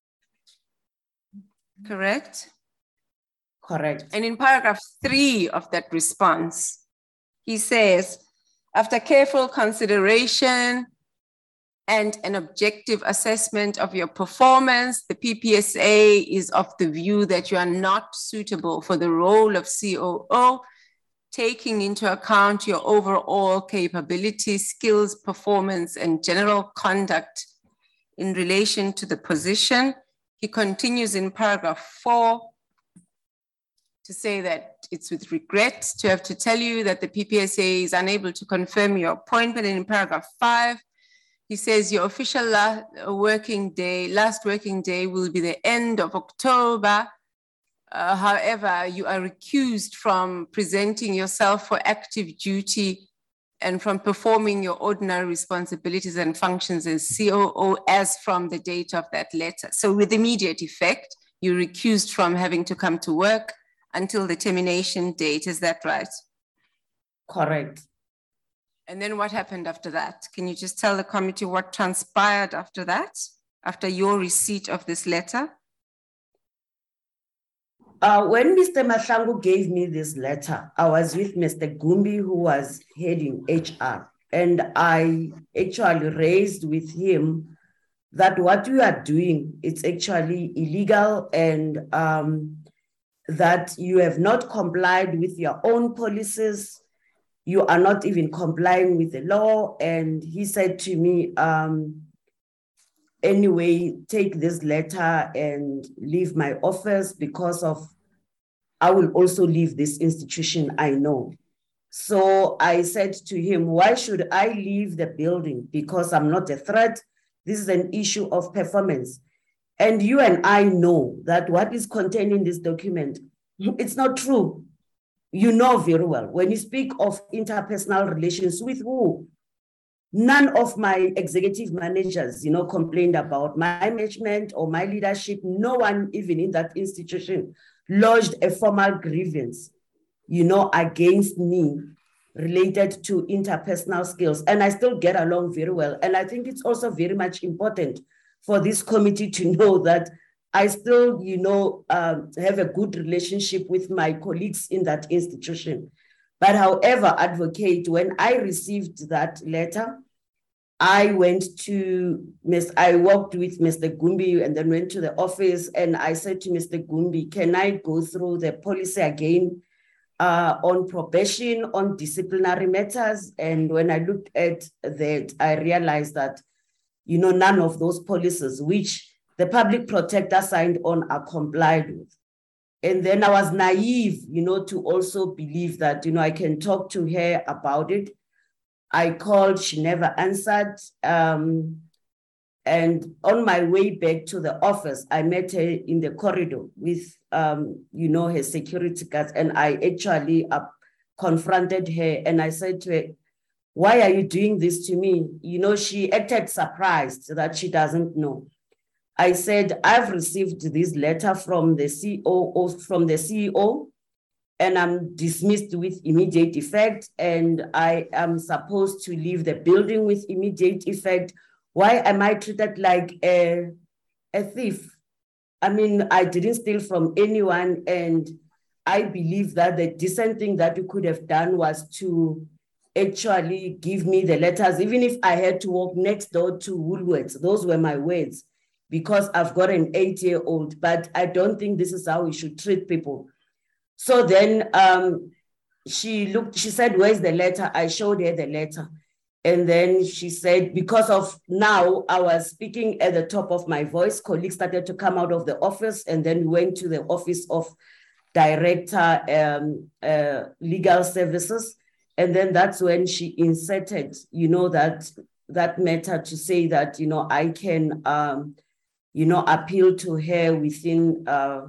Correct? Correct. And in paragraph 3 of that response, he says, after careful consideration and an objective assessment of your performance, the PPSA is of the view that you are not suitable for the role of COO, taking into account your overall capability, skills, performance, and general conduct in relation to the position. He continues in paragraph 4 to say that it's with regret to have to tell you that the PPSA is unable to confirm your appointment. And in paragraph 5, he says your official last working day will be the end of October. However, you are recused from presenting yourself for active duty and from performing your ordinary responsibilities and functions as COO as from the date of that letter. So with immediate effect, you're recused from having to come to work until the termination date. Is that right? Correct. And then what happened after that? Can you just tell the committee what transpired after that, after your receipt of this letter? When Mr. Mahlangu gave me this letter, I was with Mr. Gumbi, who was heading HR, and I actually raised with him that what you are doing, it's actually illegal, and that you have not complied with your own policies. You are not even complying with the law. And he said to me, anyway, take this letter and leave my office because of, I will also leave this institution, I know. So I said to him, why should I leave the building? Because I'm not a threat. This is an issue of performance. And you and I know that what is contained in this document, it's not true. You know very well, when you speak of interpersonal relations, with who? None of my executive managers, complained about my management or my leadership. No one, even in that institution, lodged a formal grievance, against me related to interpersonal skills. And I still get along very well. And I think it's also very much important for this committee to know that I still, have a good relationship with my colleagues in that institution. But however, advocate, when I received that letter, I walked with Mr. Gumbi and then went to the office, and I said to Mr. Gumbi, can I go through the policy again on probation, on disciplinary matters? And when I looked at that, I realized that, none of those policies which the public protector signed on are complied with. And then I was naive, to also believe that, I can talk to her about it. I called, she never answered. And on my way back to the office, I met her in the corridor with, her security guards. And I actually confronted her and I said to her, why are you doing this to me? She acted surprised that she doesn't know. I said, I've received this letter from the CEO, and I'm dismissed with immediate effect, and I am supposed to leave the building with immediate effect. Why am I treated like a thief? I mean, I didn't steal from anyone, and I believe that the decent thing that you could have done was to actually give me the letters, even if I had to walk next door to Woolworths. Those were my words, because I've got an 8-year-old, but I don't think this is how we should treat people. So then she said, where's the letter? I showed her the letter. And then she said, because of now, I was speaking at the top of my voice, colleagues started to come out of the office, and then we went to the office of Director Legal Services. And then that's when she inserted, that that matter to say that, you know, I can, you know, appeal to her within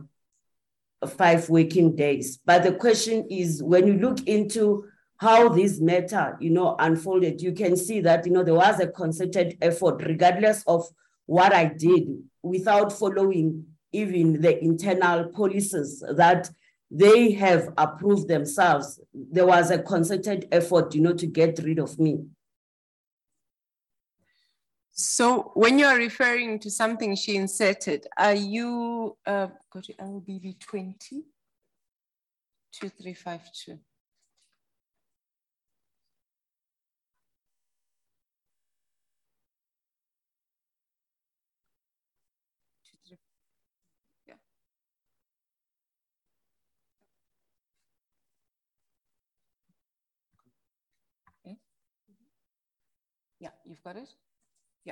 5 working days. But the question is, when you look into how this matter, you know, unfolded, you can see that, you know, there was a concerted effort, regardless of what I did, without following even the internal policies that they have approved themselves. There was a concerted effort, you know, to get rid of me. So when you're referring to something she inserted, are you, go to LBV 20, 2352. Yeah, you've got it? Yeah.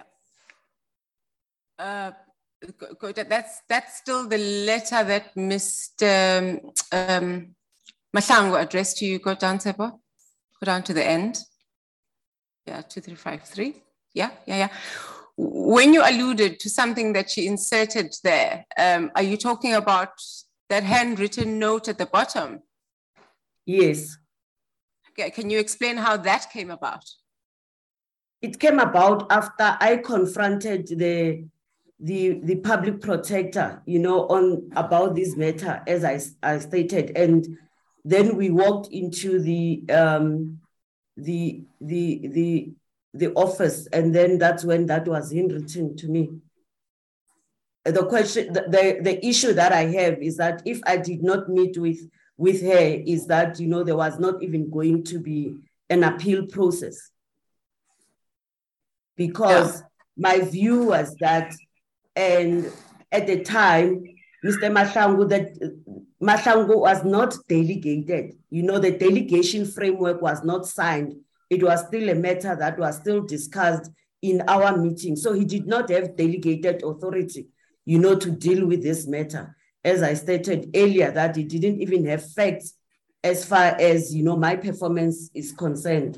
That's still the letter that Mr. Mahlangu addressed to you. Go down, Sebo. Go down to the end. Yeah, 2353. Yeah. When you alluded to something that she inserted there, are you talking about that handwritten note at the bottom? Yes. Okay, can you explain how that came about? It came about after I confronted the public protector, you know, about this matter, as I stated, and then we walked into the office, and then that's when that was handwritten to me. The question, the issue that I have is that if I did not meet with her, is that, you know, there was not even going to be an appeal process. Because my view was that, and at the time, Mr. Mahlangu, that Mahlangu was not delegated. You know, the delegation framework was not signed. It was still a matter that was still discussed in our meeting. So he did not have delegated authority, you know, to deal with this matter. As I stated earlier, that he didn't even have facts as far as, you know, my performance is concerned.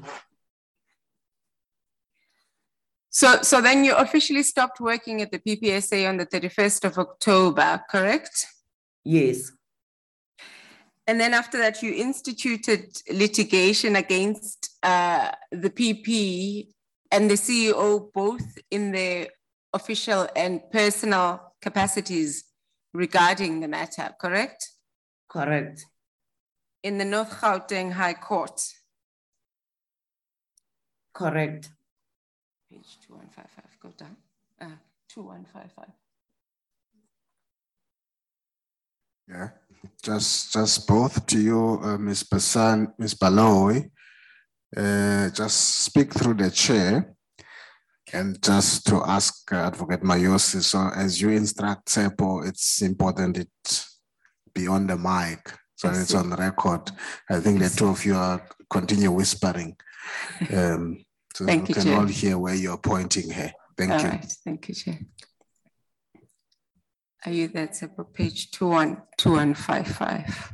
So then you officially stopped working at the PPSA on the 31st of October, correct? Yes. And then after that, you instituted litigation against the PP and the CEO, both in their official and personal capacities regarding the matter, correct? Correct. In the North Gauteng High Court. Correct. Page 2155, go down. 2155. Yeah, just both to you, Ms. Basan, Ms. Baloyi. Just speak through the chair and just to ask Advocate Mayosi. So as you instruct Sepo, it's important it be on the mic, so it's on the record. I think the two of you are continue whispering. So Thank we you, can Chair. all hear where you're pointing here. Thank you. Right. Thank you, Chair. Are you there, Sepo? Page 2155.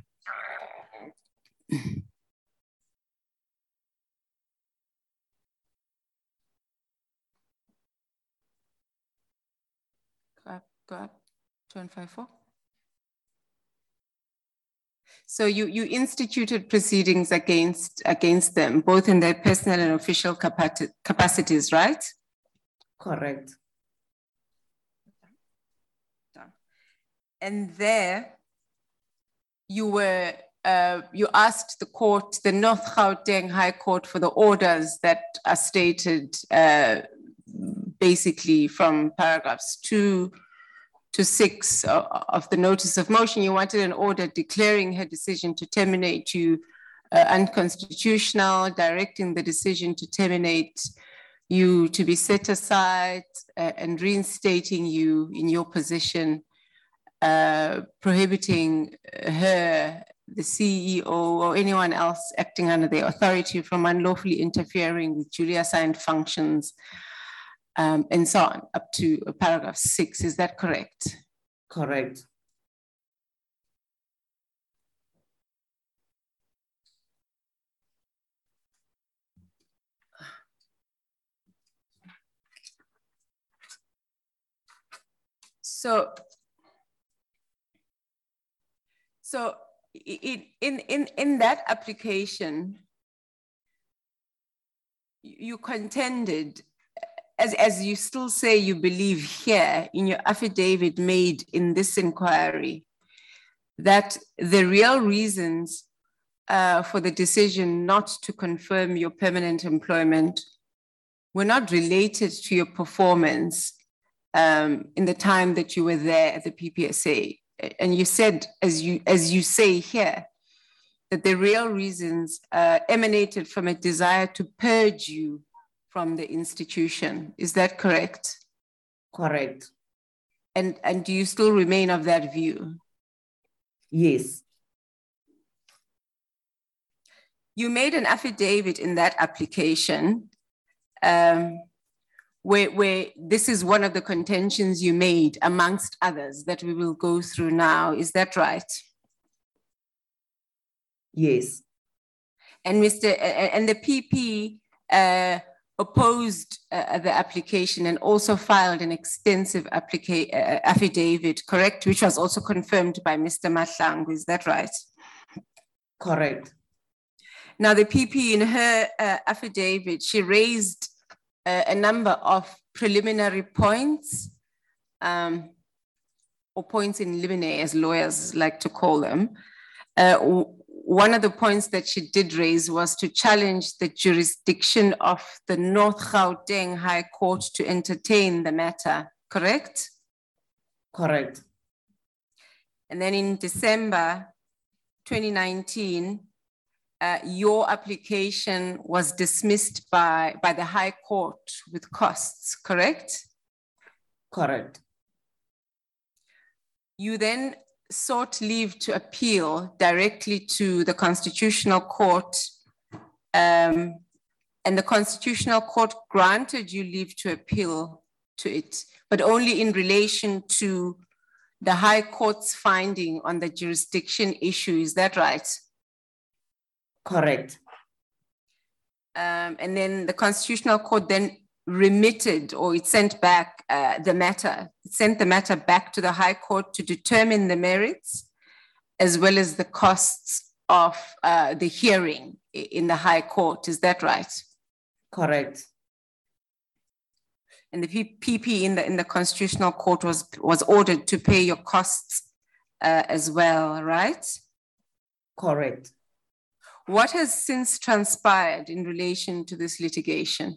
Go up, 2154. So you instituted proceedings against them, both in their personal and official capacities, right? Correct. And there you asked the court, the North Gauteng High Court, for the orders that are stated basically from paragraphs 2 to 6 of the notice of motion. You wanted an order declaring her decision to terminate you unconstitutional, directing the decision to terminate you to be set aside, and reinstating you in your position, prohibiting her, the CEO, or anyone else acting under their authority from unlawfully interfering with duly assigned functions, and so on, up to paragraph 6. Is that correct? Correct. So in that application, you contended, as you still say you believe here in your affidavit made in this inquiry, that the real reasons for the decision not to confirm your permanent employment were not related to your performance in the time that you were there at the PPSA. And you said, as you say here, that the real reasons emanated from a desire to purge you from the institution. Is that correct? Correct. And do you still remain of that view? Yes. You made an affidavit in that application where this is one of the contentions you made amongst others that we will go through now. Is that right? Yes. And the PP opposed the application and also filed an extensive affidavit, correct? Which was also confirmed by Mr. Mahlangu, is that right? Correct. Now the PP in her affidavit, she raised a number of preliminary points, or points in limine, as lawyers like to call them. One of the points that she did raise was to challenge the jurisdiction of the North Gauteng High Court to entertain the matter, correct? Correct. And then in December 2019, your application was dismissed by the High Court with costs, correct? Correct. You then sought leave to appeal directly to the Constitutional Court, and the Constitutional Court granted you leave to appeal to it, but only in relation to the High Court's finding on the jurisdiction issue. Is that right? Correct. And then the Constitutional Court then remitted, or it sent back the matter. It sent the matter back to the High Court to determine the merits as well as the costs of the hearing in the High Court. Is that right? Correct. And the PP in the Constitutional Court was ordered to pay your costs as well, right? Correct. What has since transpired in relation to this litigation?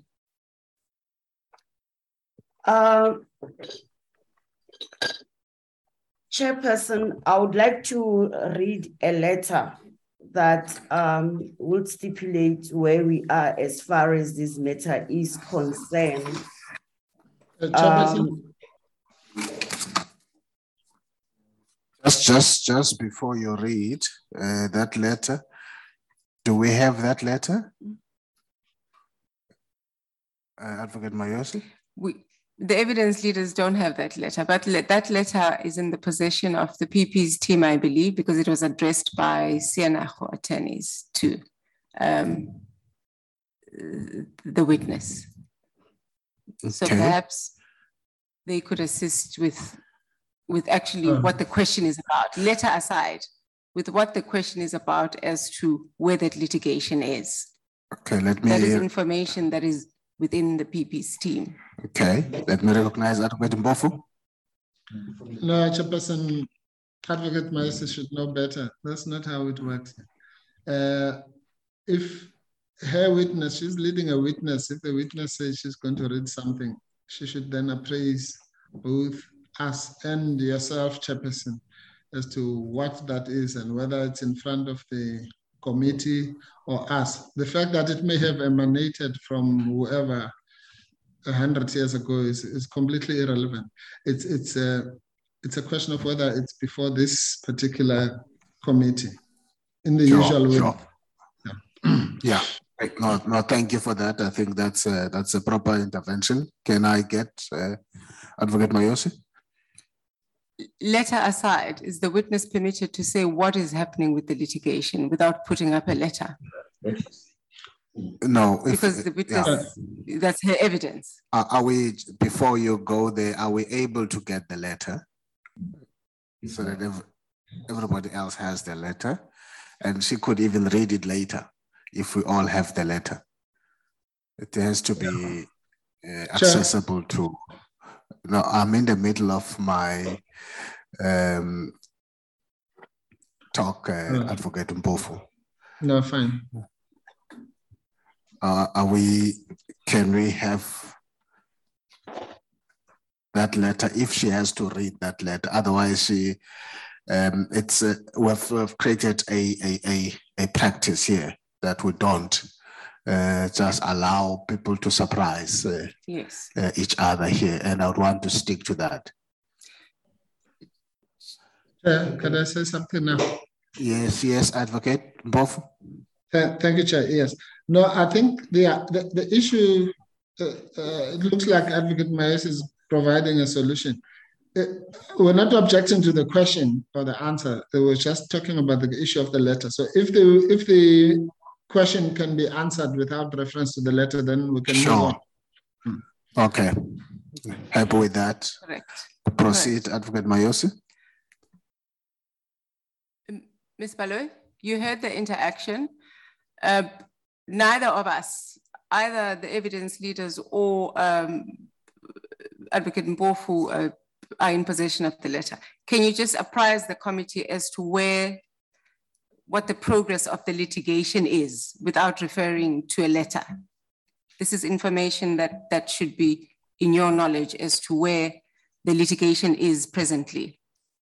Chairperson, I would like to read a letter that would stipulate where we are as far as this matter is concerned. Chairperson? Just before you read that letter, do we have that letter? Advocate Mayosi? The evidence leaders don't have that letter, but that letter is in the possession of the PP's team, I believe, because it was addressed by Sianaho attorneys to the witness. Okay. So perhaps they could assist with actually what the question is about, letter aside, with what the question is about as to where that litigation is. Okay, let me... That is information that is within the PP's team. Okay, let me recognize Advocate Mbofu. No, Chairperson, Advocate Mayosi should know better. That's not how it works. If her witness, she's leading a witness, if the witness says she's going to read something, she should then appraise both us and yourself, Chairperson, as to what that is and whether it's in front of the committee or us. The fact that it may have emanated from whoever 100 years ago is completely irrelevant. It's a question of whether it's before this particular committee in the usual way. Sure. Yeah. No, thank you for that. I think that's a proper intervention. Can I get Advocate Mayosi? Letter aside, is the witness permitted to say what is happening with the litigation without putting up a letter? No, because the witness, that's her evidence. Are we, before you go there, are we able to get the letter so that everybody else has the letter, and she could even read it later if we all have the letter? It has to be accessible to. No, I'm in the middle of my talk, Advocate Mpofu. No, fine. Can we have that letter if she has to read that letter? Otherwise, we've created a practice here that we don't just allow people to surprise each other here, and I would want to stick to that. Can I say something now? Yes, Advocate Mpofu. Thank you, Chair. Yes. No, I think the issue, it looks like Advocate Mayes is providing a solution. We're not objecting to the question or the answer. They were just talking about the issue of the letter. So if the question can be answered without reference to the letter, then we can move on. Okay. Happy with that. Correct. Proceed, correct. Advocate Mayosi. Ms. Baloyi, you heard the interaction. Neither of us, either the evidence leaders or Advocate Mpofu, are in possession of the letter. Can you just apprise the committee as to what the progress of the litigation is without referring to a letter? This is information that should be in your knowledge as to where the litigation is presently.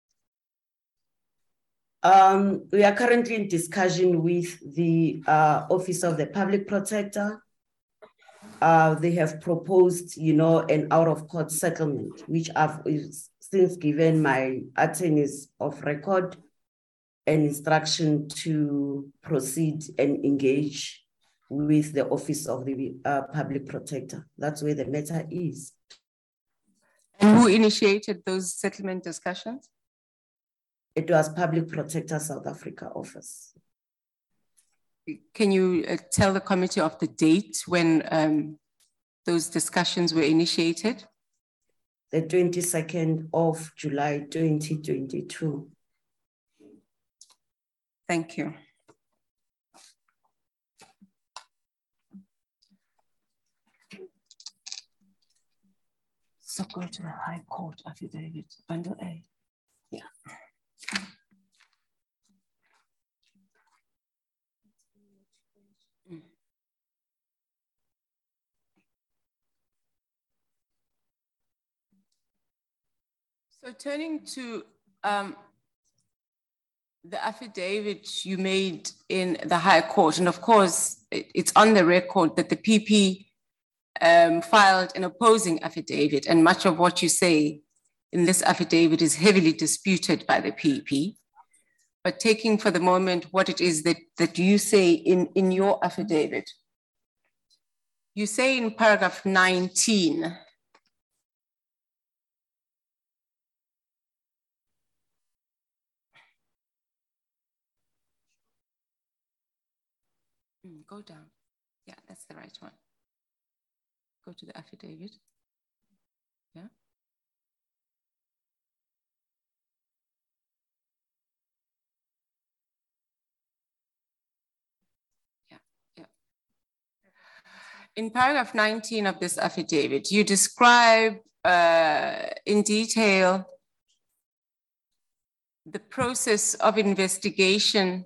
We are currently in discussion with the Office of the Public Protector. They have proposed, an out-of-court settlement, which I've since given my attorneys of record an instruction to proceed and engage with the Office of the Public Protector. That's where the matter is. And who initiated those settlement discussions? It was Public Protector South Africa Office. Can you tell the committee of the date when those discussions were initiated? The 22nd of July, 2022. Thank you. So go to the High Court affidavit, bundle A. Yeah. So turning to the affidavit you made in the High Court, and of course, it's on the record that the PP filed an opposing affidavit, and much of what you say in this affidavit is heavily disputed by the PP. But taking for the moment what it is that you say in your affidavit, you say in paragraph 19, go down. Yeah, that's the right one. Go to the affidavit. Yeah. In paragraph 19 of this affidavit, you describe in detail the process of investigation.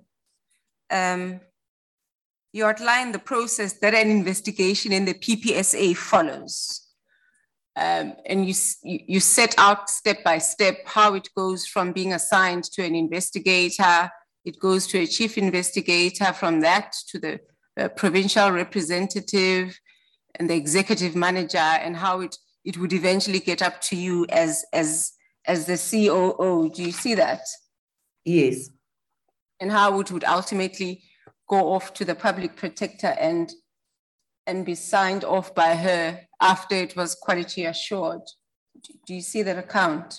You outline the process that an investigation in the PPSA follows. And you set out step by step how it goes from being assigned to an investigator, it goes to a chief investigator, from that to the provincial representative and the executive manager, and how it would eventually get up to you as the COO. Do you see that? Yes. And how it would ultimately go off to the public protector and be signed off by her after it was quality assured. Do you see that account?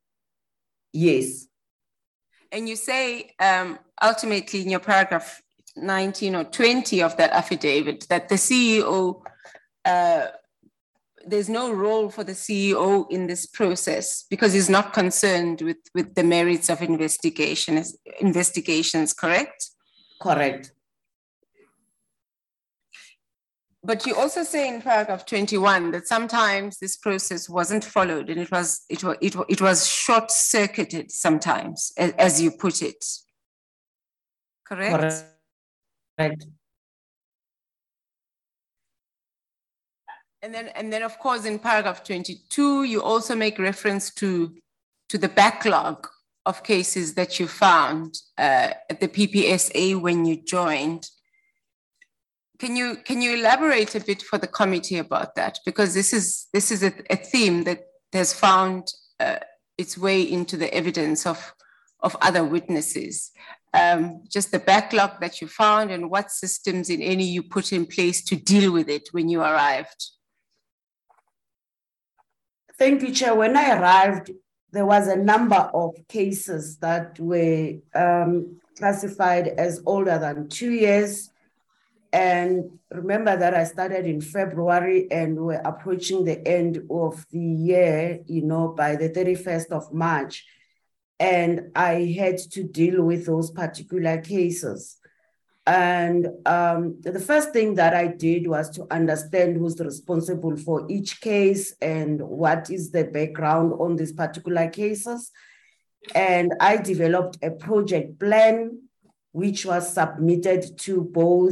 Yes. And you say ultimately in your paragraph 19 or 20 of that affidavit, that the CEO, there's no role for the CEO in this process because he's not concerned with the merits of investigations, correct? Correct. But you also say in paragraph 21 that sometimes this process wasn't followed and it was short-circuited sometimes, as you put it. Correct? Correct. And then of course in paragraph 22 you also make reference to the backlog of cases that you found at the PPSA when you joined. Can you elaborate a bit for the committee about that? Because this is a theme that has found its way into the evidence of other witnesses. Just the backlog that you found and what systems, in any, you put in place to deal with it when you arrived. Thank you, Chair. When I arrived, there was a number of cases that were classified as older than 2 years. And remember that I started in February and we're approaching the end of the year, you know, by the 31st of March. And I had to deal with those particular cases. And the first thing that I did was to understand who's responsible for each case and what is the background on these particular cases. And I developed a project plan, which was submitted to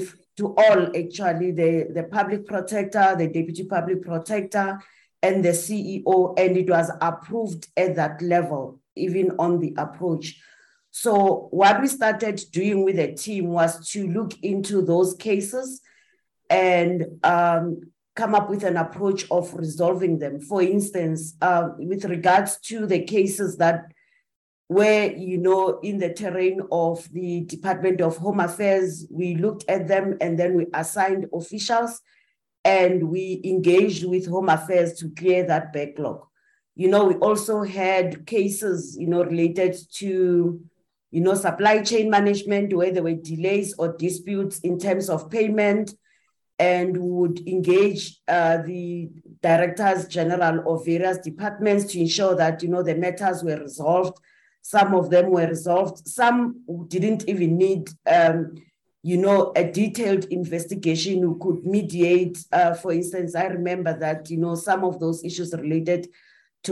all actually, the public protector, the deputy public protector, and the CEO, and it was approved at that level, even on the approach. So what we started doing with the team was to look into those cases and come up with an approach of resolving them. For instance, with regards to the cases that where, you know, in the terrain of the Department of Home Affairs, we looked at them and then we assigned officials and we engaged with Home Affairs to clear that backlog. You know, we also had cases, you know, related to, you know, supply chain management where there were delays or disputes in terms of payment, and would engage the directors general of various departments to ensure that, you know, the matters were resolved. Some of them were resolved. Some didn't even need, you know, a detailed investigation who could mediate. For instance, I remember that, you know, some of those issues related to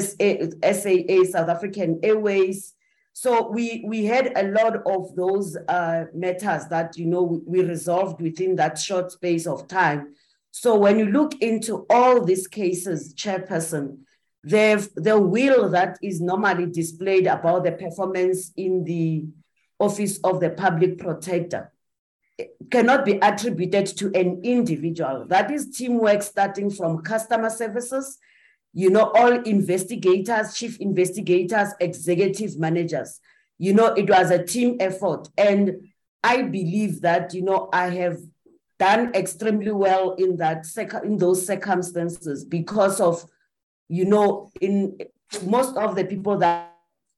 SAA, South African Airways. So we had a lot of those matters that, you know, we resolved within that short space of time. So when you look into all these cases, Chairperson, the will that is normally displayed about the performance in the Office of the Public Protector cannot be attributed to an individual. That is teamwork starting from customer services, you know, all investigators, chief investigators, executive managers. You know, it was a team effort. And I believe that, you know, I have done extremely well in those circumstances because of, you know, in most of the people that,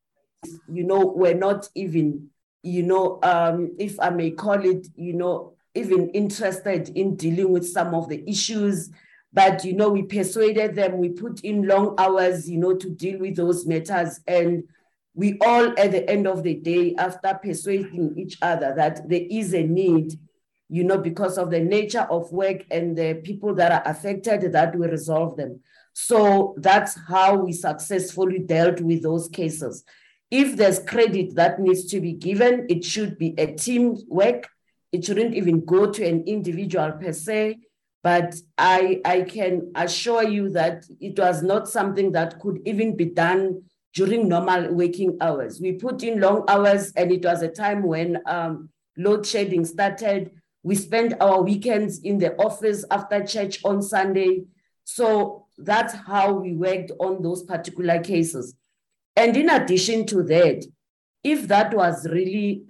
you know, were not even, you know, if I may call it, you know, even interested in dealing with some of the issues. But, you know, we persuaded them, we put in long hours, you know, to deal with those matters. And we all, at the end of the day, after persuading each other that there is a need, you know, because of the nature of work and the people that are affected, that we resolve them. So that's how we successfully dealt with those cases. If there's credit that needs to be given, it should be a team work. It shouldn't even go to an individual per se. But I can assure you that it was not something that could even be done during normal working hours. We put in long hours, and it was a time when load shedding started. We spent our weekends in the office after church on Sunday. So that's how we worked on those particular cases. And in addition to that, if that was really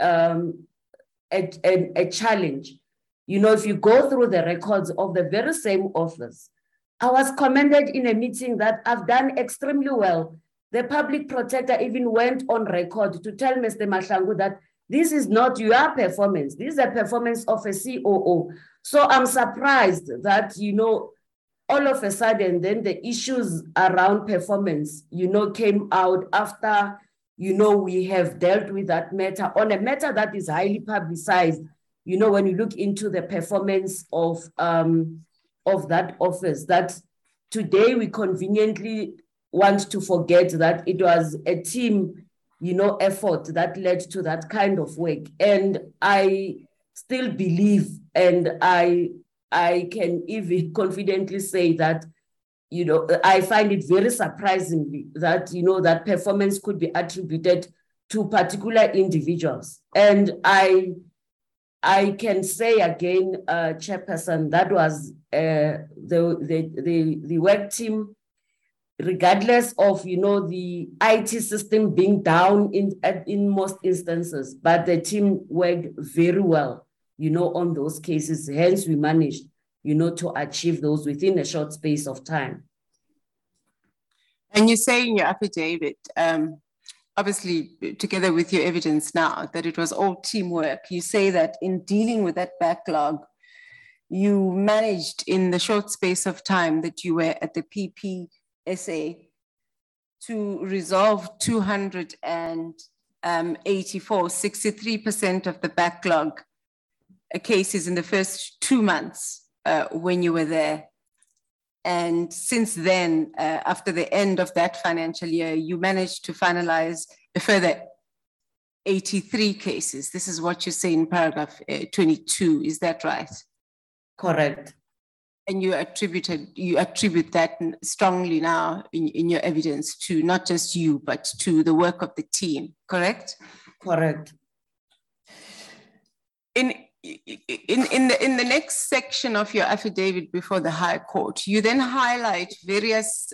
a challenge, you know, if you go through the records of the very same office, I was commended in a meeting that I've done extremely well. The public protector even went on record to tell Mr. Mahlangu that This is not your performance. This is a performance of a COO. So I'm surprised that, you know, all of a sudden, then the issues around performance, you know, came out after, you know, we have dealt with that matter on a matter that is highly publicized. You know, when you look into the performance of that office, that today we conveniently want to forget that it was a team, you know, effort that led to that kind of work. And I still believe, and I can even confidently say that, you know, I find it very surprisingly that, you know, that performance could be attributed to particular individuals. And I can say again, Chairperson, that was the work team, regardless of, you know, the IT system being down in most instances, but the team worked very well, you know, on those cases. Hence, we managed, you know, to achieve those within a short space of time. And you say in your affidavit, obviously, together with your evidence now, that it was all teamwork. You say that in dealing with that backlog, you managed in the short space of time that you were at the PPSA to resolve 284, 63% of the backlog cases in the first 2 months when you were there. And since then, after the end of that financial year, you managed to finalize a further 83 cases. This is what you say in paragraph 22, is that right? Correct. And you attribute that strongly now in your evidence to not just you, but to the work of the team, correct? Correct. In the next section of your affidavit before the High Court, you then highlight various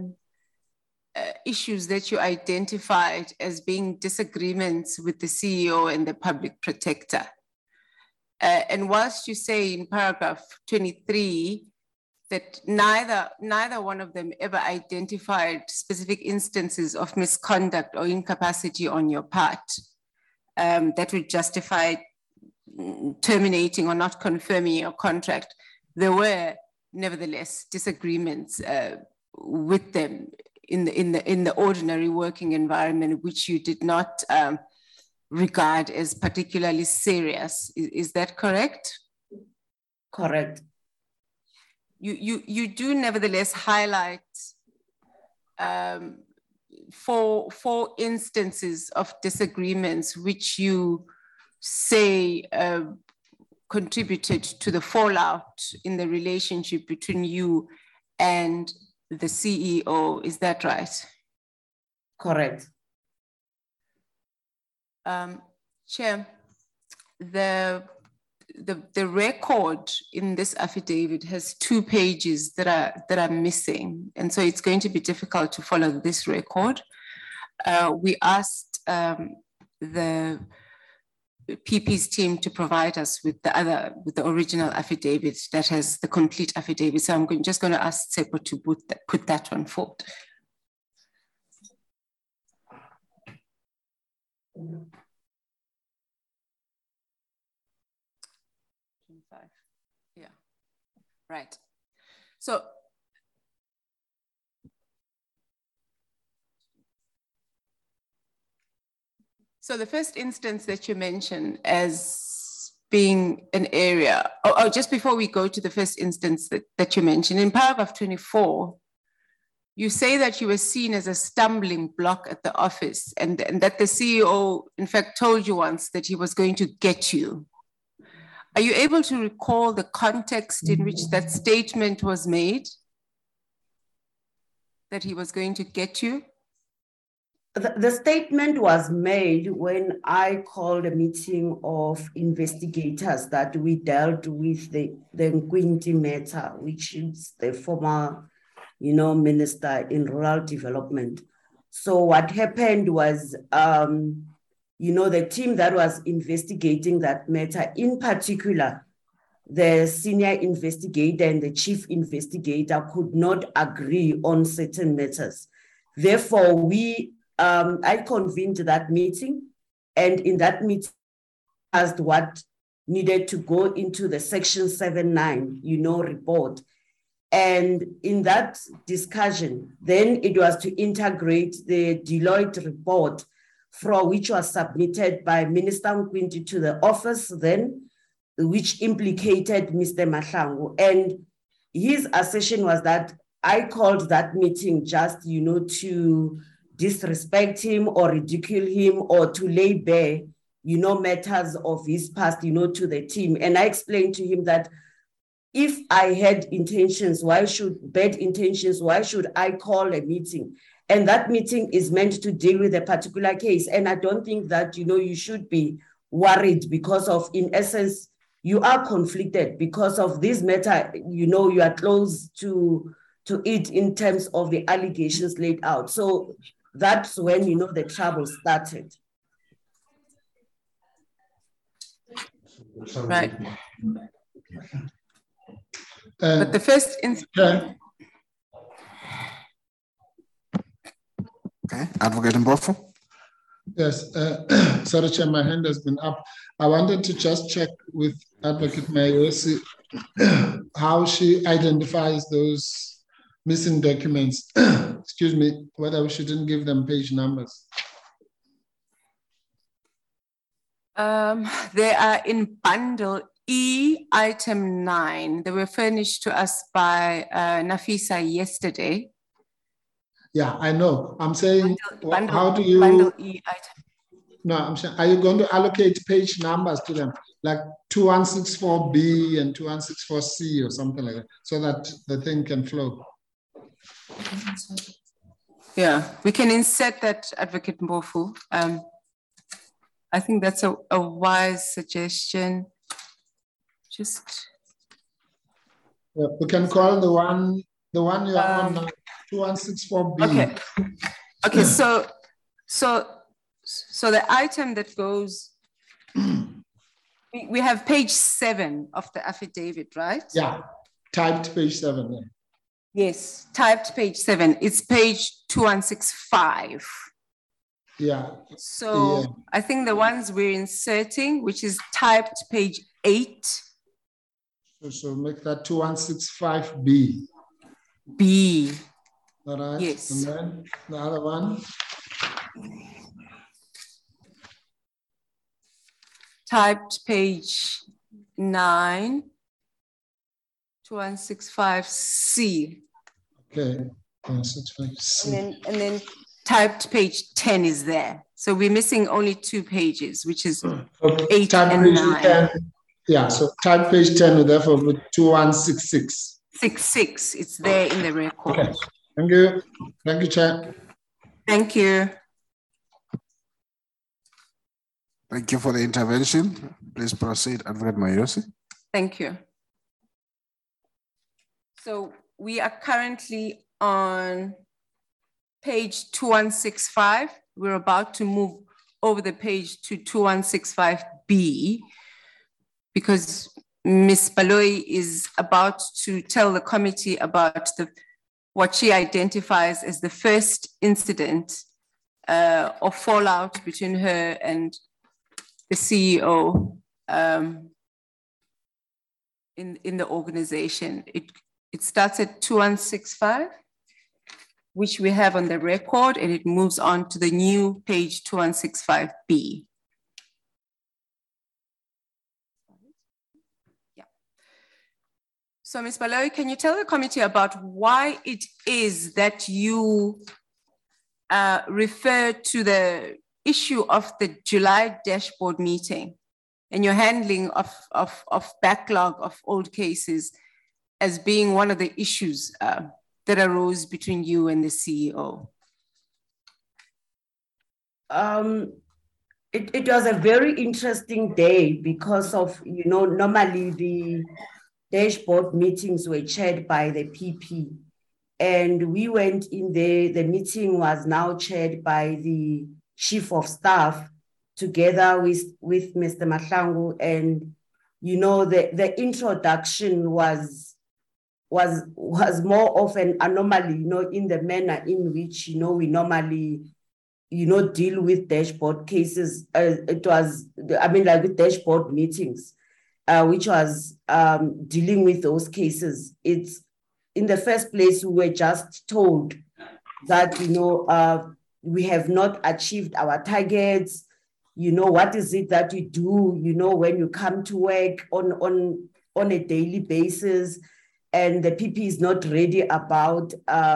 issues that you identified as being disagreements with the CEO and the public protector. And whilst you say in paragraph 23 that neither one of them ever identified specific instances of misconduct or incapacity on your part that would justify terminating or not confirming your contract, there were nevertheless disagreements with them in the ordinary working environment, which you did not regard as particularly serious. Is that correct? Correct. You do nevertheless highlight four instances of disagreements which you say contributed to the fallout in the relationship between you and the CEO. Is that right? Correct. Chair, the record in this affidavit has 2 pages that are missing, and so it's going to be difficult to follow this record. We asked the PP's team to provide us with the original affidavit that has the complete affidavit. So I'm just going to ask Tsepo to put that one forward. Yeah, right. So the first instance that you mentioned as being an area, just before we go to the first instance that you mentioned, in paragraph 24, you say that you were seen as a stumbling block at the office and that the CEO, in fact, told you once that he was going to get you. Are you able to recall the context in which that statement was made, that he was going to get you? The statement was made when I called a meeting of investigators that we dealt with the Nkwinti matter, which is the former, minister in rural development. So what happened was, the team that was investigating that matter, in particular, the senior investigator and the chief investigator could not agree on certain matters. Therefore, I convened that meeting, and in that meeting, discussed what needed to go into the Section 7.9, report. And in that discussion, then it was to integrate the Deloitte report which was submitted by Minister Nkwinti to the office then, which implicated Mr. Mahlangu. And his assertion was that I called that meeting just, to disrespect him or ridicule him or to lay bare, matters of his past, to the team. And I explained to him that if I had bad intentions, why should I call a meeting? And that meeting is meant to deal with a particular case. And I don't think that, you should be worried because of, in essence, you are conflicted because of this matter, you are close to it in terms of the allegations laid out. So that's when, the trouble started. Right. But the first incident. Okay, Advocate Mpofu. Yes, sorry, Chair, my hand has been up. I wanted to just check with Advocate Mayosi how she identifies those missing documents. Excuse me, whether we shouldn't give them page numbers. They are in bundle E, item 9. They were furnished to us by Nafisa yesterday. Yeah, I know. I'm saying, how do you... Bundle E item. No, I'm saying, are you going to allocate page numbers to them? Like 2164B and 2164C or something like that, so that the thing can flow? Yeah, we can insert that, Advocate Mpofu. I think that's a wise suggestion. Just... Yeah, we can call the one you're on now, 2164B. Okay. Okay, so the item that goes, we have page 7 of the affidavit, right? Yeah, typed page 7. Yeah. Yes, typed page 7. It's page 2165. Yeah. So yeah. I think the ones we're inserting, which is typed page 8. So make that 2165B. B. All right. Yes. And then the other one. Typed page 9, 2165C. Okay. 2165C. And then typed page 10 is there. So we're missing only 2 pages, which is 8 and 9. 10. Yeah, so type page 10 will therefore be 2166. 66, it's there in the record. Okay. Thank you. Thank you, Chair. Thank you. Thank you for the intervention. Please proceed, Advocate Mayosi. Thank you. So we are currently on page 2165. We're about to move over the page to 2165B because Ms. Baloyi is about to tell the committee about what she identifies as the first incident or fallout between her and the CEO in the organization. It starts at 2165, which we have on the record, and it moves on to the new page 2165B. Yeah. So Ms. Baloyi, can you tell the committee about why it is that you refer to the issue of the July dashboard meeting and your handling of backlog of old cases as being one of the issues that arose between you and the CEO? It was a very interesting day because of, normally the dashboard meetings were chaired by the PP. And we went in there, the meeting was now chaired by the Chief of Staff together with Mr. Mahlangu. And, the introduction was more of an anomaly, in the manner in which, we normally, deal with dashboard cases. It was, like with dashboard meetings, which was dealing with those cases. It's in the first place, we were just told that, we have not achieved our targets. What is it that you do, when you come to work on a daily basis, and the PP is not ready about,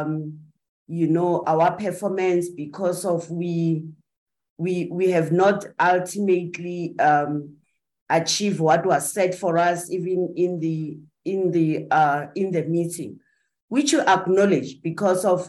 our performance because of we have not ultimately achieved what was set for us, even in the meeting, which you acknowledge because of,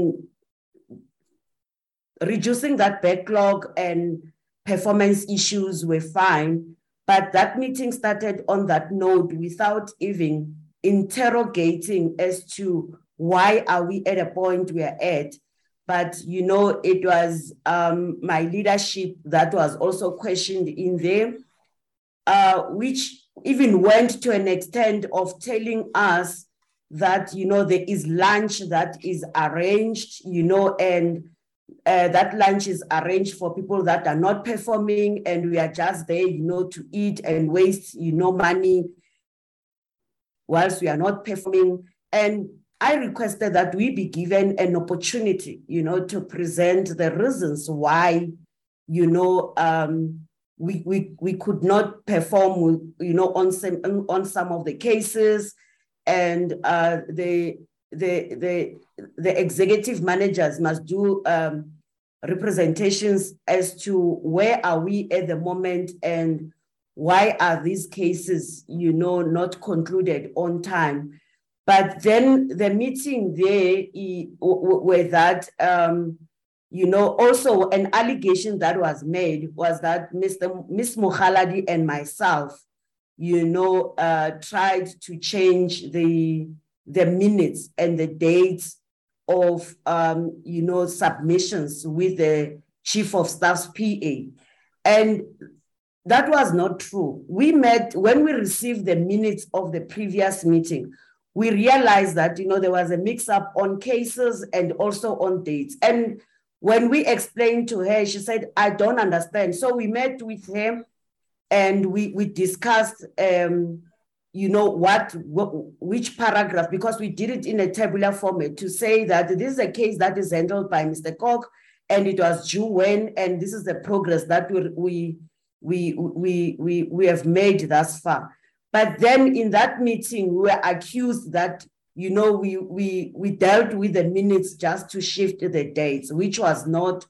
reducing that backlog and performance issues were fine, but that meeting started on that note without even interrogating as to why are we at a point we are at. But, it was my leadership that was also questioned in there, which even went to an extent of telling us that, there is lunch that is arranged, and that lunch is arranged for people that are not performing, and we are just there, to eat and waste, money whilst we are not performing. And I requested that we be given an opportunity, to present the reasons why, we could not perform, on some of the cases, and the executive managers must do representations as to where are we at the moment and why are these cases, not concluded on time. But then the meeting there with that, also an allegation that was made was that Ms. Mokgaladi and myself, tried to change the minutes and the dates of, submissions with the Chief of Staff's PA. And that was not true. We met, when we received the minutes of the previous meeting, we realized that, there was a mix-up on cases and also on dates. And when we explained to her, she said, I don't understand. So we met with her and we discussed, which paragraph, because we did it in a tabular format to say that this is a case that is handled by Mr. Kok, and it was due when, and this is the progress that we have made thus far. But then in that meeting, we were accused that, we dealt with the minutes just to shift the dates, which was not,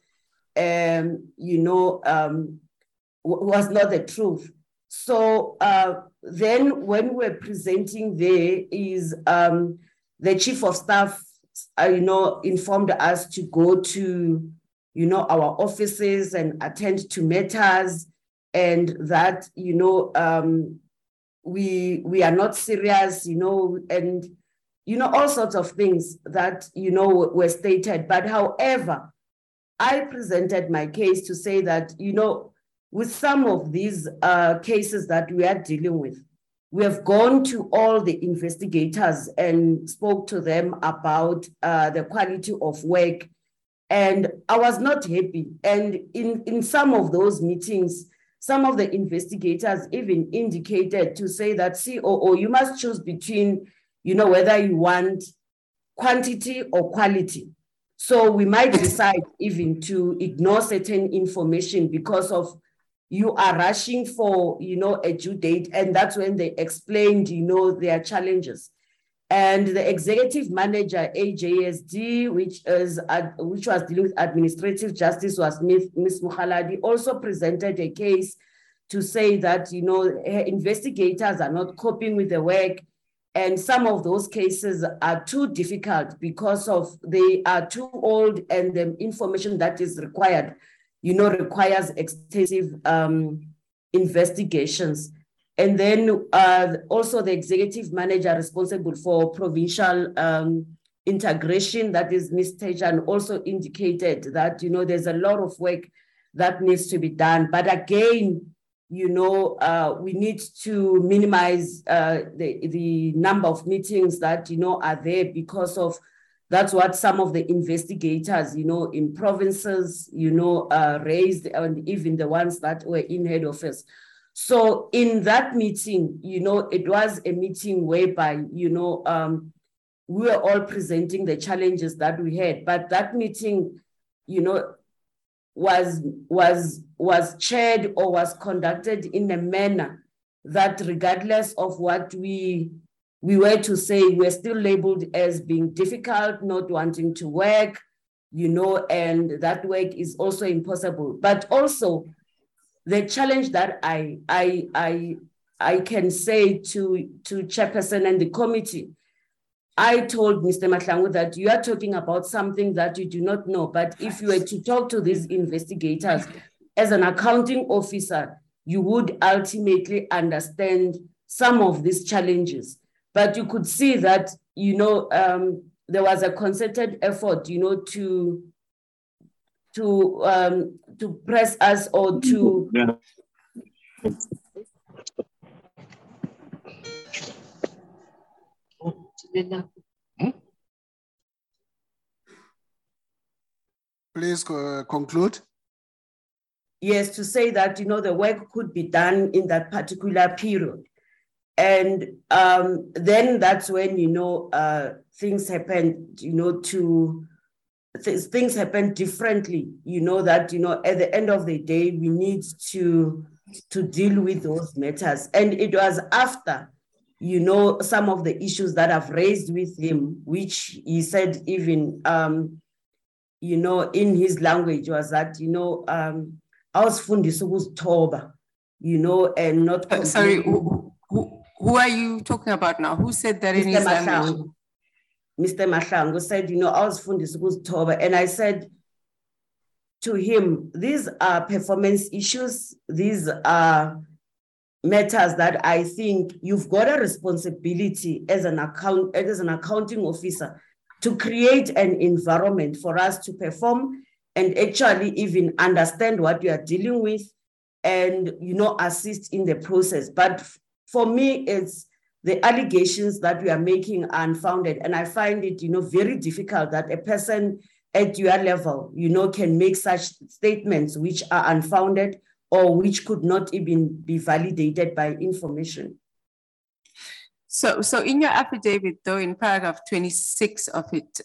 was not the truth. So then when we're presenting there is the Chief of Staff, informed us to go to, our offices and attend to matters, and that, we are not serious, and, all sorts of things that, were stated. But however, I presented my case to say that, with some of these cases that we are dealing with, we have gone to all the investigators and spoke to them about the quality of work. And I was not happy. And in some of those meetings, some of the investigators even indicated to say that, COO, you must choose between, whether you want quantity or quality. So we might decide even to ignore certain information because of you are rushing for, a due date. And that's when they explained, their challenges. And the executive manager, AJSD, which was dealing with administrative justice, was Ms. Mokgaladi, also presented a case to say that, her investigators are not coping with the work. And some of those cases are too difficult because they are too old, and the information that is required, requires extensive investigations. And then also the executive manager responsible for provincial integration, that is Ms. Tejan, also indicated that, there's a lot of work that needs to be done. But again, we need to minimize the number of meetings that, are there because of That's what some of the investigators, in provinces, raised, and even the ones that were in head office. So in that meeting, it was a meeting whereby, we were all presenting the challenges that we had, but that meeting, was chaired or was conducted in a manner that regardless of what we were to say, we're still labeled as being difficult, not wanting to work, and that work is also impossible. But also the challenge that I can say to Chairperson and the committee, I told Mr. Mahlangu that you are talking about something that you do not know, but if you were to talk to these investigators as an accounting officer, you would ultimately understand some of these challenges. But you could see that, there was a concerted effort, to press us or to... Please conclude. Yes, to say that, the work could be done in that particular period. And then that's when, things happened, things happen differently, that, at the end of the day, we need to deal with those matters. And it was after, some of the issues that I've raised with him, which he said even, in his language was that, I was fundiswa ukuzithoba, and not... Sorry, who are you talking about now? Who said that in his language? Mr. Mahlangu said, I was fundiswa ukuzithoba, and I said to him, these are performance issues. These are matters that I think you've got a responsibility as an accounting officer to create an environment for us to perform and actually even understand what you are dealing with and, assist in the process. But for me, it's the allegations that we are making are unfounded. And I find it, very difficult that a person at your level, can make such statements which are unfounded or which could not even be validated by information. So in your affidavit, though, in paragraph 26 of it,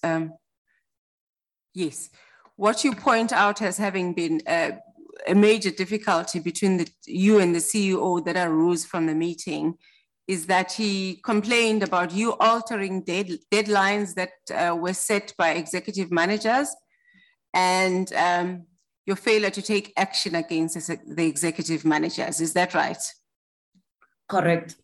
yes, what you point out as having been a major difficulty between you and the CEO that arose from the meeting is that he complained about you altering deadlines that were set by executive managers and your failure to take action against the executive managers. Is that right? Correct.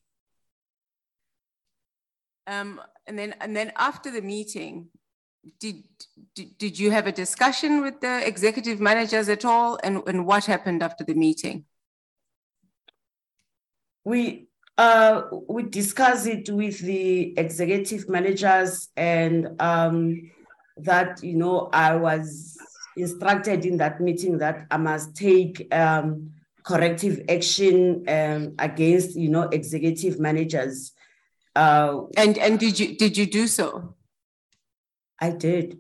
And then after the meeting, did you have a discussion with the executive managers at all? And what happened after the meeting? We discussed it with the executive managers, and that, I was instructed in that meeting that I must take corrective action against, executive managers. And did you do so? I did.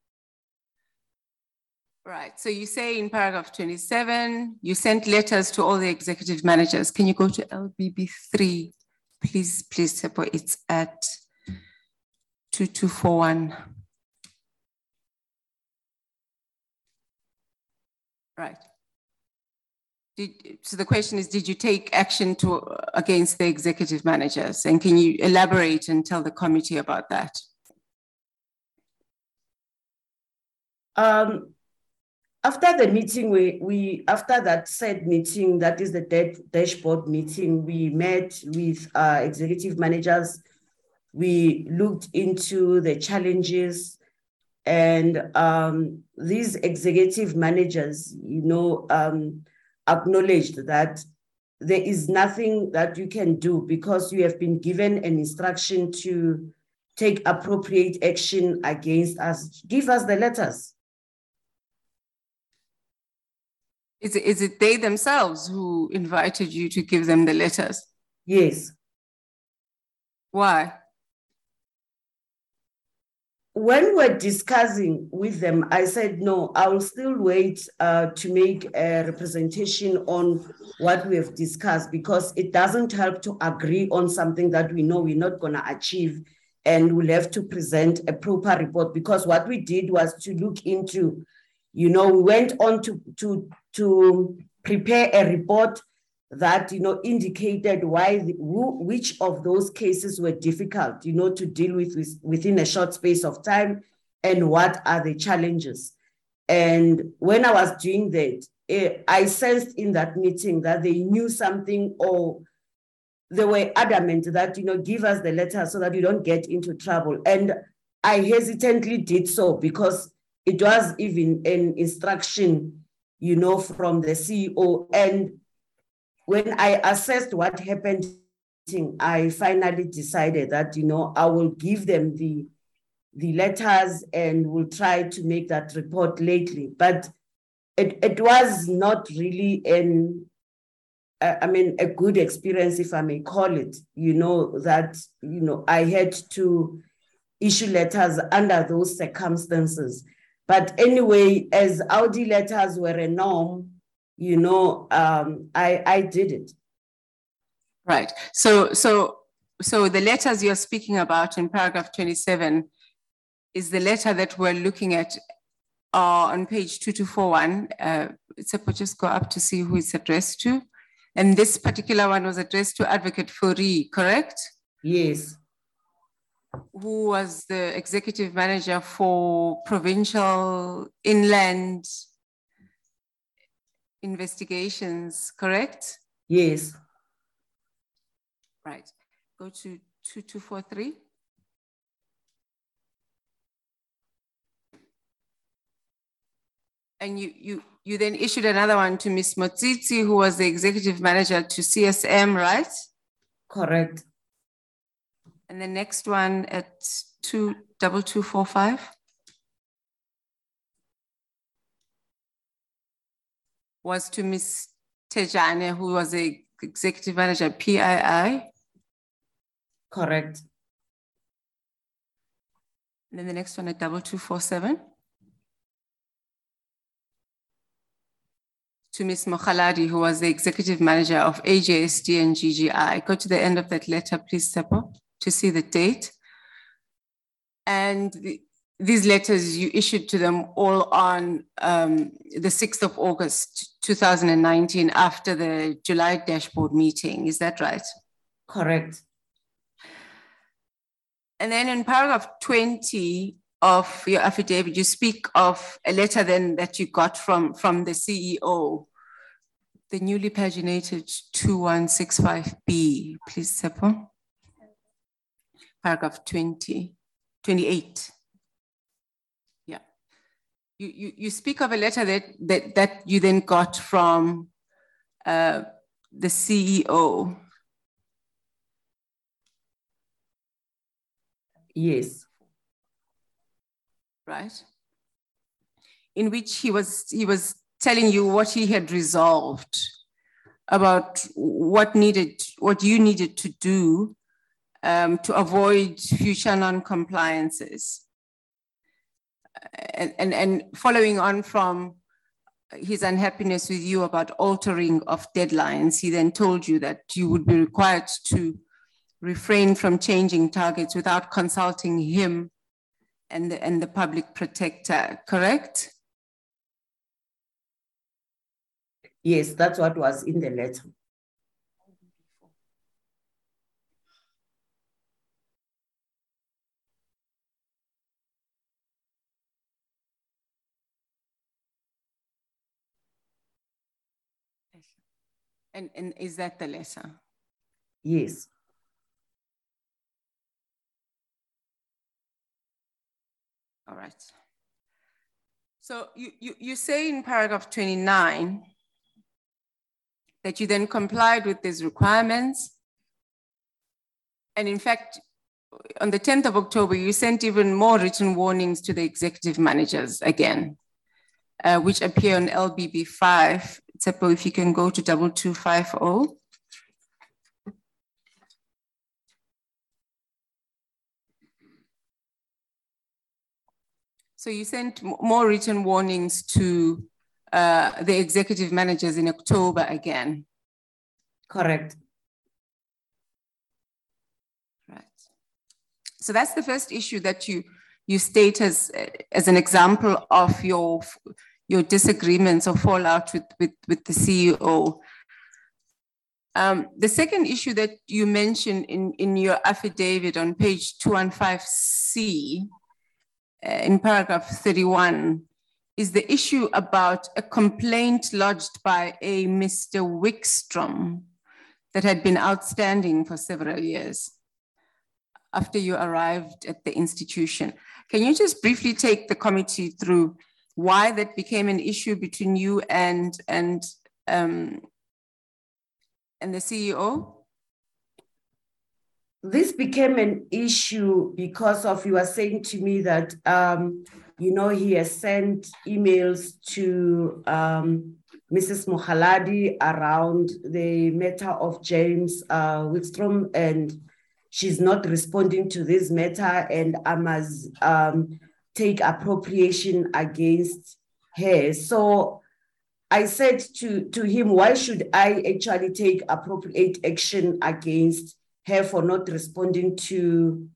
Right. So you say in paragraph 27, you sent letters to all the executive managers. Can you go to LBB3, please, Sepo? It's at 2241. Right. So the question is, did you take action against the executive managers? And can you elaborate and tell the committee about that? After the meeting, after that said meeting, that is the dashboard meeting, we met with executive managers. We looked into the challenges, and these executive managers, acknowledged that there is nothing that you can do because you have been given an instruction to take appropriate action against us. Give us the letters. Is it they themselves who invited you to give them the letters? Yes. Why? when we're discussing with them, I said, no, I will still wait to make a representation on what we have discussed, because it doesn't help to agree on something that we know we're not going to achieve, and we'll have to present a proper report. Because what we did was to look into, we went on to prepare a report that, indicated which of those cases were difficult, to deal with within a short space of time, and what are the challenges. And when I was doing that, I sensed in that meeting that they knew something, or they were adamant that, give us the letter so that you don't get into trouble. And I hesitantly did so, because it was even an instruction, from the CEO. And when I assessed what happened, I finally decided that, I will give them the letters and will try to make that report lately. But it was not really a good experience, if I may call it, that, I had to issue letters under those circumstances. But anyway, as Audi letters were a norm, I did it. Right. So the letters you're speaking about in paragraph 27 is the letter that we're looking at on page 2241. Just go up to see who it's addressed to. And this particular one was addressed to Advocate Fourie, correct? Yes. Who was the executive manager for provincial inland investigations, correct? Yes. Right. Go to 2243. And you then issued another one to Ms. Motsitsi, who was the executive manager to CSM, right? Correct. And the next one at 2245 was to Ms. Tejane, who was the executive manager PII. Correct. And then the next one at 2247 to Ms. Mokhaladi, who was the executive manager of AJSD and GGI. Go to the end of that letter, please, Seppo, to see the date. And these letters you issued to them all on the 6th of August, 2019, after the July dashboard meeting. Is that right? Correct. And then in paragraph 20 of your affidavit, you speak of a letter then that you got from the CEO, the newly paginated 2165B. Please, Seppo. Paragraph 28. Yeah. You speak of a letter that you then got from the CEO. Yes. Right. In which he was telling you what he had resolved about what you needed to do to avoid future non-compliances. And following on from his unhappiness with you about altering of deadlines, he then told you that you would be required to refrain from changing targets without consulting him and the public protector, correct? Yes, that's what was in the letter. And is that the letter? Yes. All right. So you say in paragraph 29 that you then complied with these requirements. And in fact, on the 10th of October, you sent even more written warnings to the executive managers again, which appear on LBB 5. Tsepo, if you can go to 2250. So you sent more written warnings to the executive managers in October again? Correct. Right. So that's the first issue that you state as an example of your disagreements or fallout with the CEO. The second issue that you mentioned in your affidavit on page 215C, in paragraph 31, is the issue about a complaint lodged by a Mr. Wickstrom that had been outstanding for several years after you arrived at the institution. Can you just briefly take the committee through why that became an issue between you and the CEO? This became an issue because of, you were saying to me that, you know, he has sent emails to Mrs. Mokhaladi around the matter of James Wickstrom, and she's not responding to this matter, and I must take appropriation against her. So I said to him, why should I actually take appropriate action against her for not responding to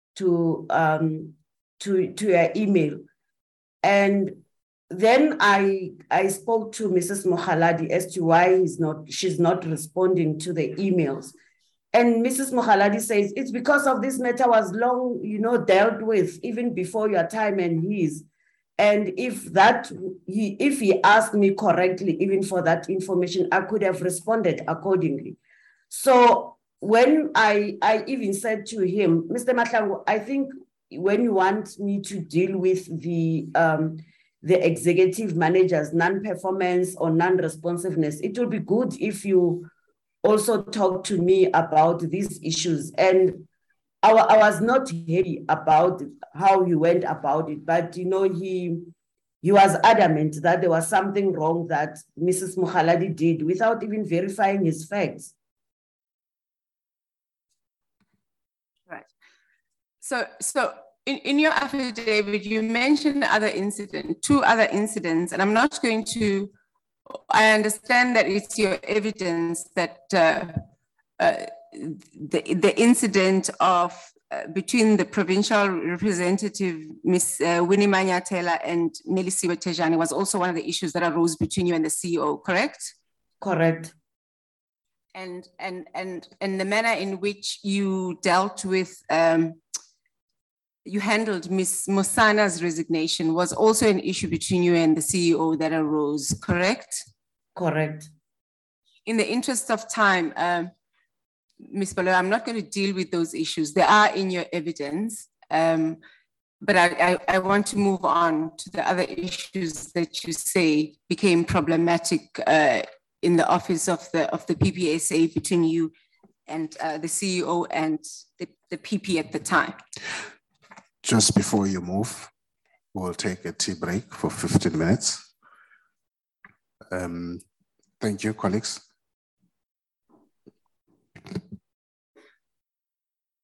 her email? And then I spoke to Mrs. Mokhaladi as to why she's not responding to the emails. And Mrs. Mokhaladi says, it's because of this matter was long, you know, dealt with even before your time and his. And if he asked me correctly, even for that information, I could have responded accordingly. So when I even said to him, Mr. Mahlangu, I think when you want me to deal with the executive manager's non-performance or non-responsiveness, it would be good if you also talk to me about these issues. And I was not happy about how he went about it, but you know, he was adamant that there was something wrong that Mrs. Mokhaladi did without even verifying his facts. Right. So in your affidavit, you mentioned two other incidents, and I'm not going to, I understand that it's your evidence that the incident of between the provincial representative, Ms. Winnie Manyatela, and Nelisiwe Tejani was also one of the issues that arose between you and the CEO, correct? Correct. And the manner in which you dealt with, you handled Ms. Musana's resignation was also an issue between you and the CEO that arose, correct? Correct. In the interest of time, Ms. Baloyi, I'm not going to deal with those issues. They are in your evidence, but I want to move on to the other issues that you say became problematic in the office of the PPSA between you and the CEO and the PP at the time. Just before you move, we'll take a tea break for 15 minutes. Thank you, colleagues.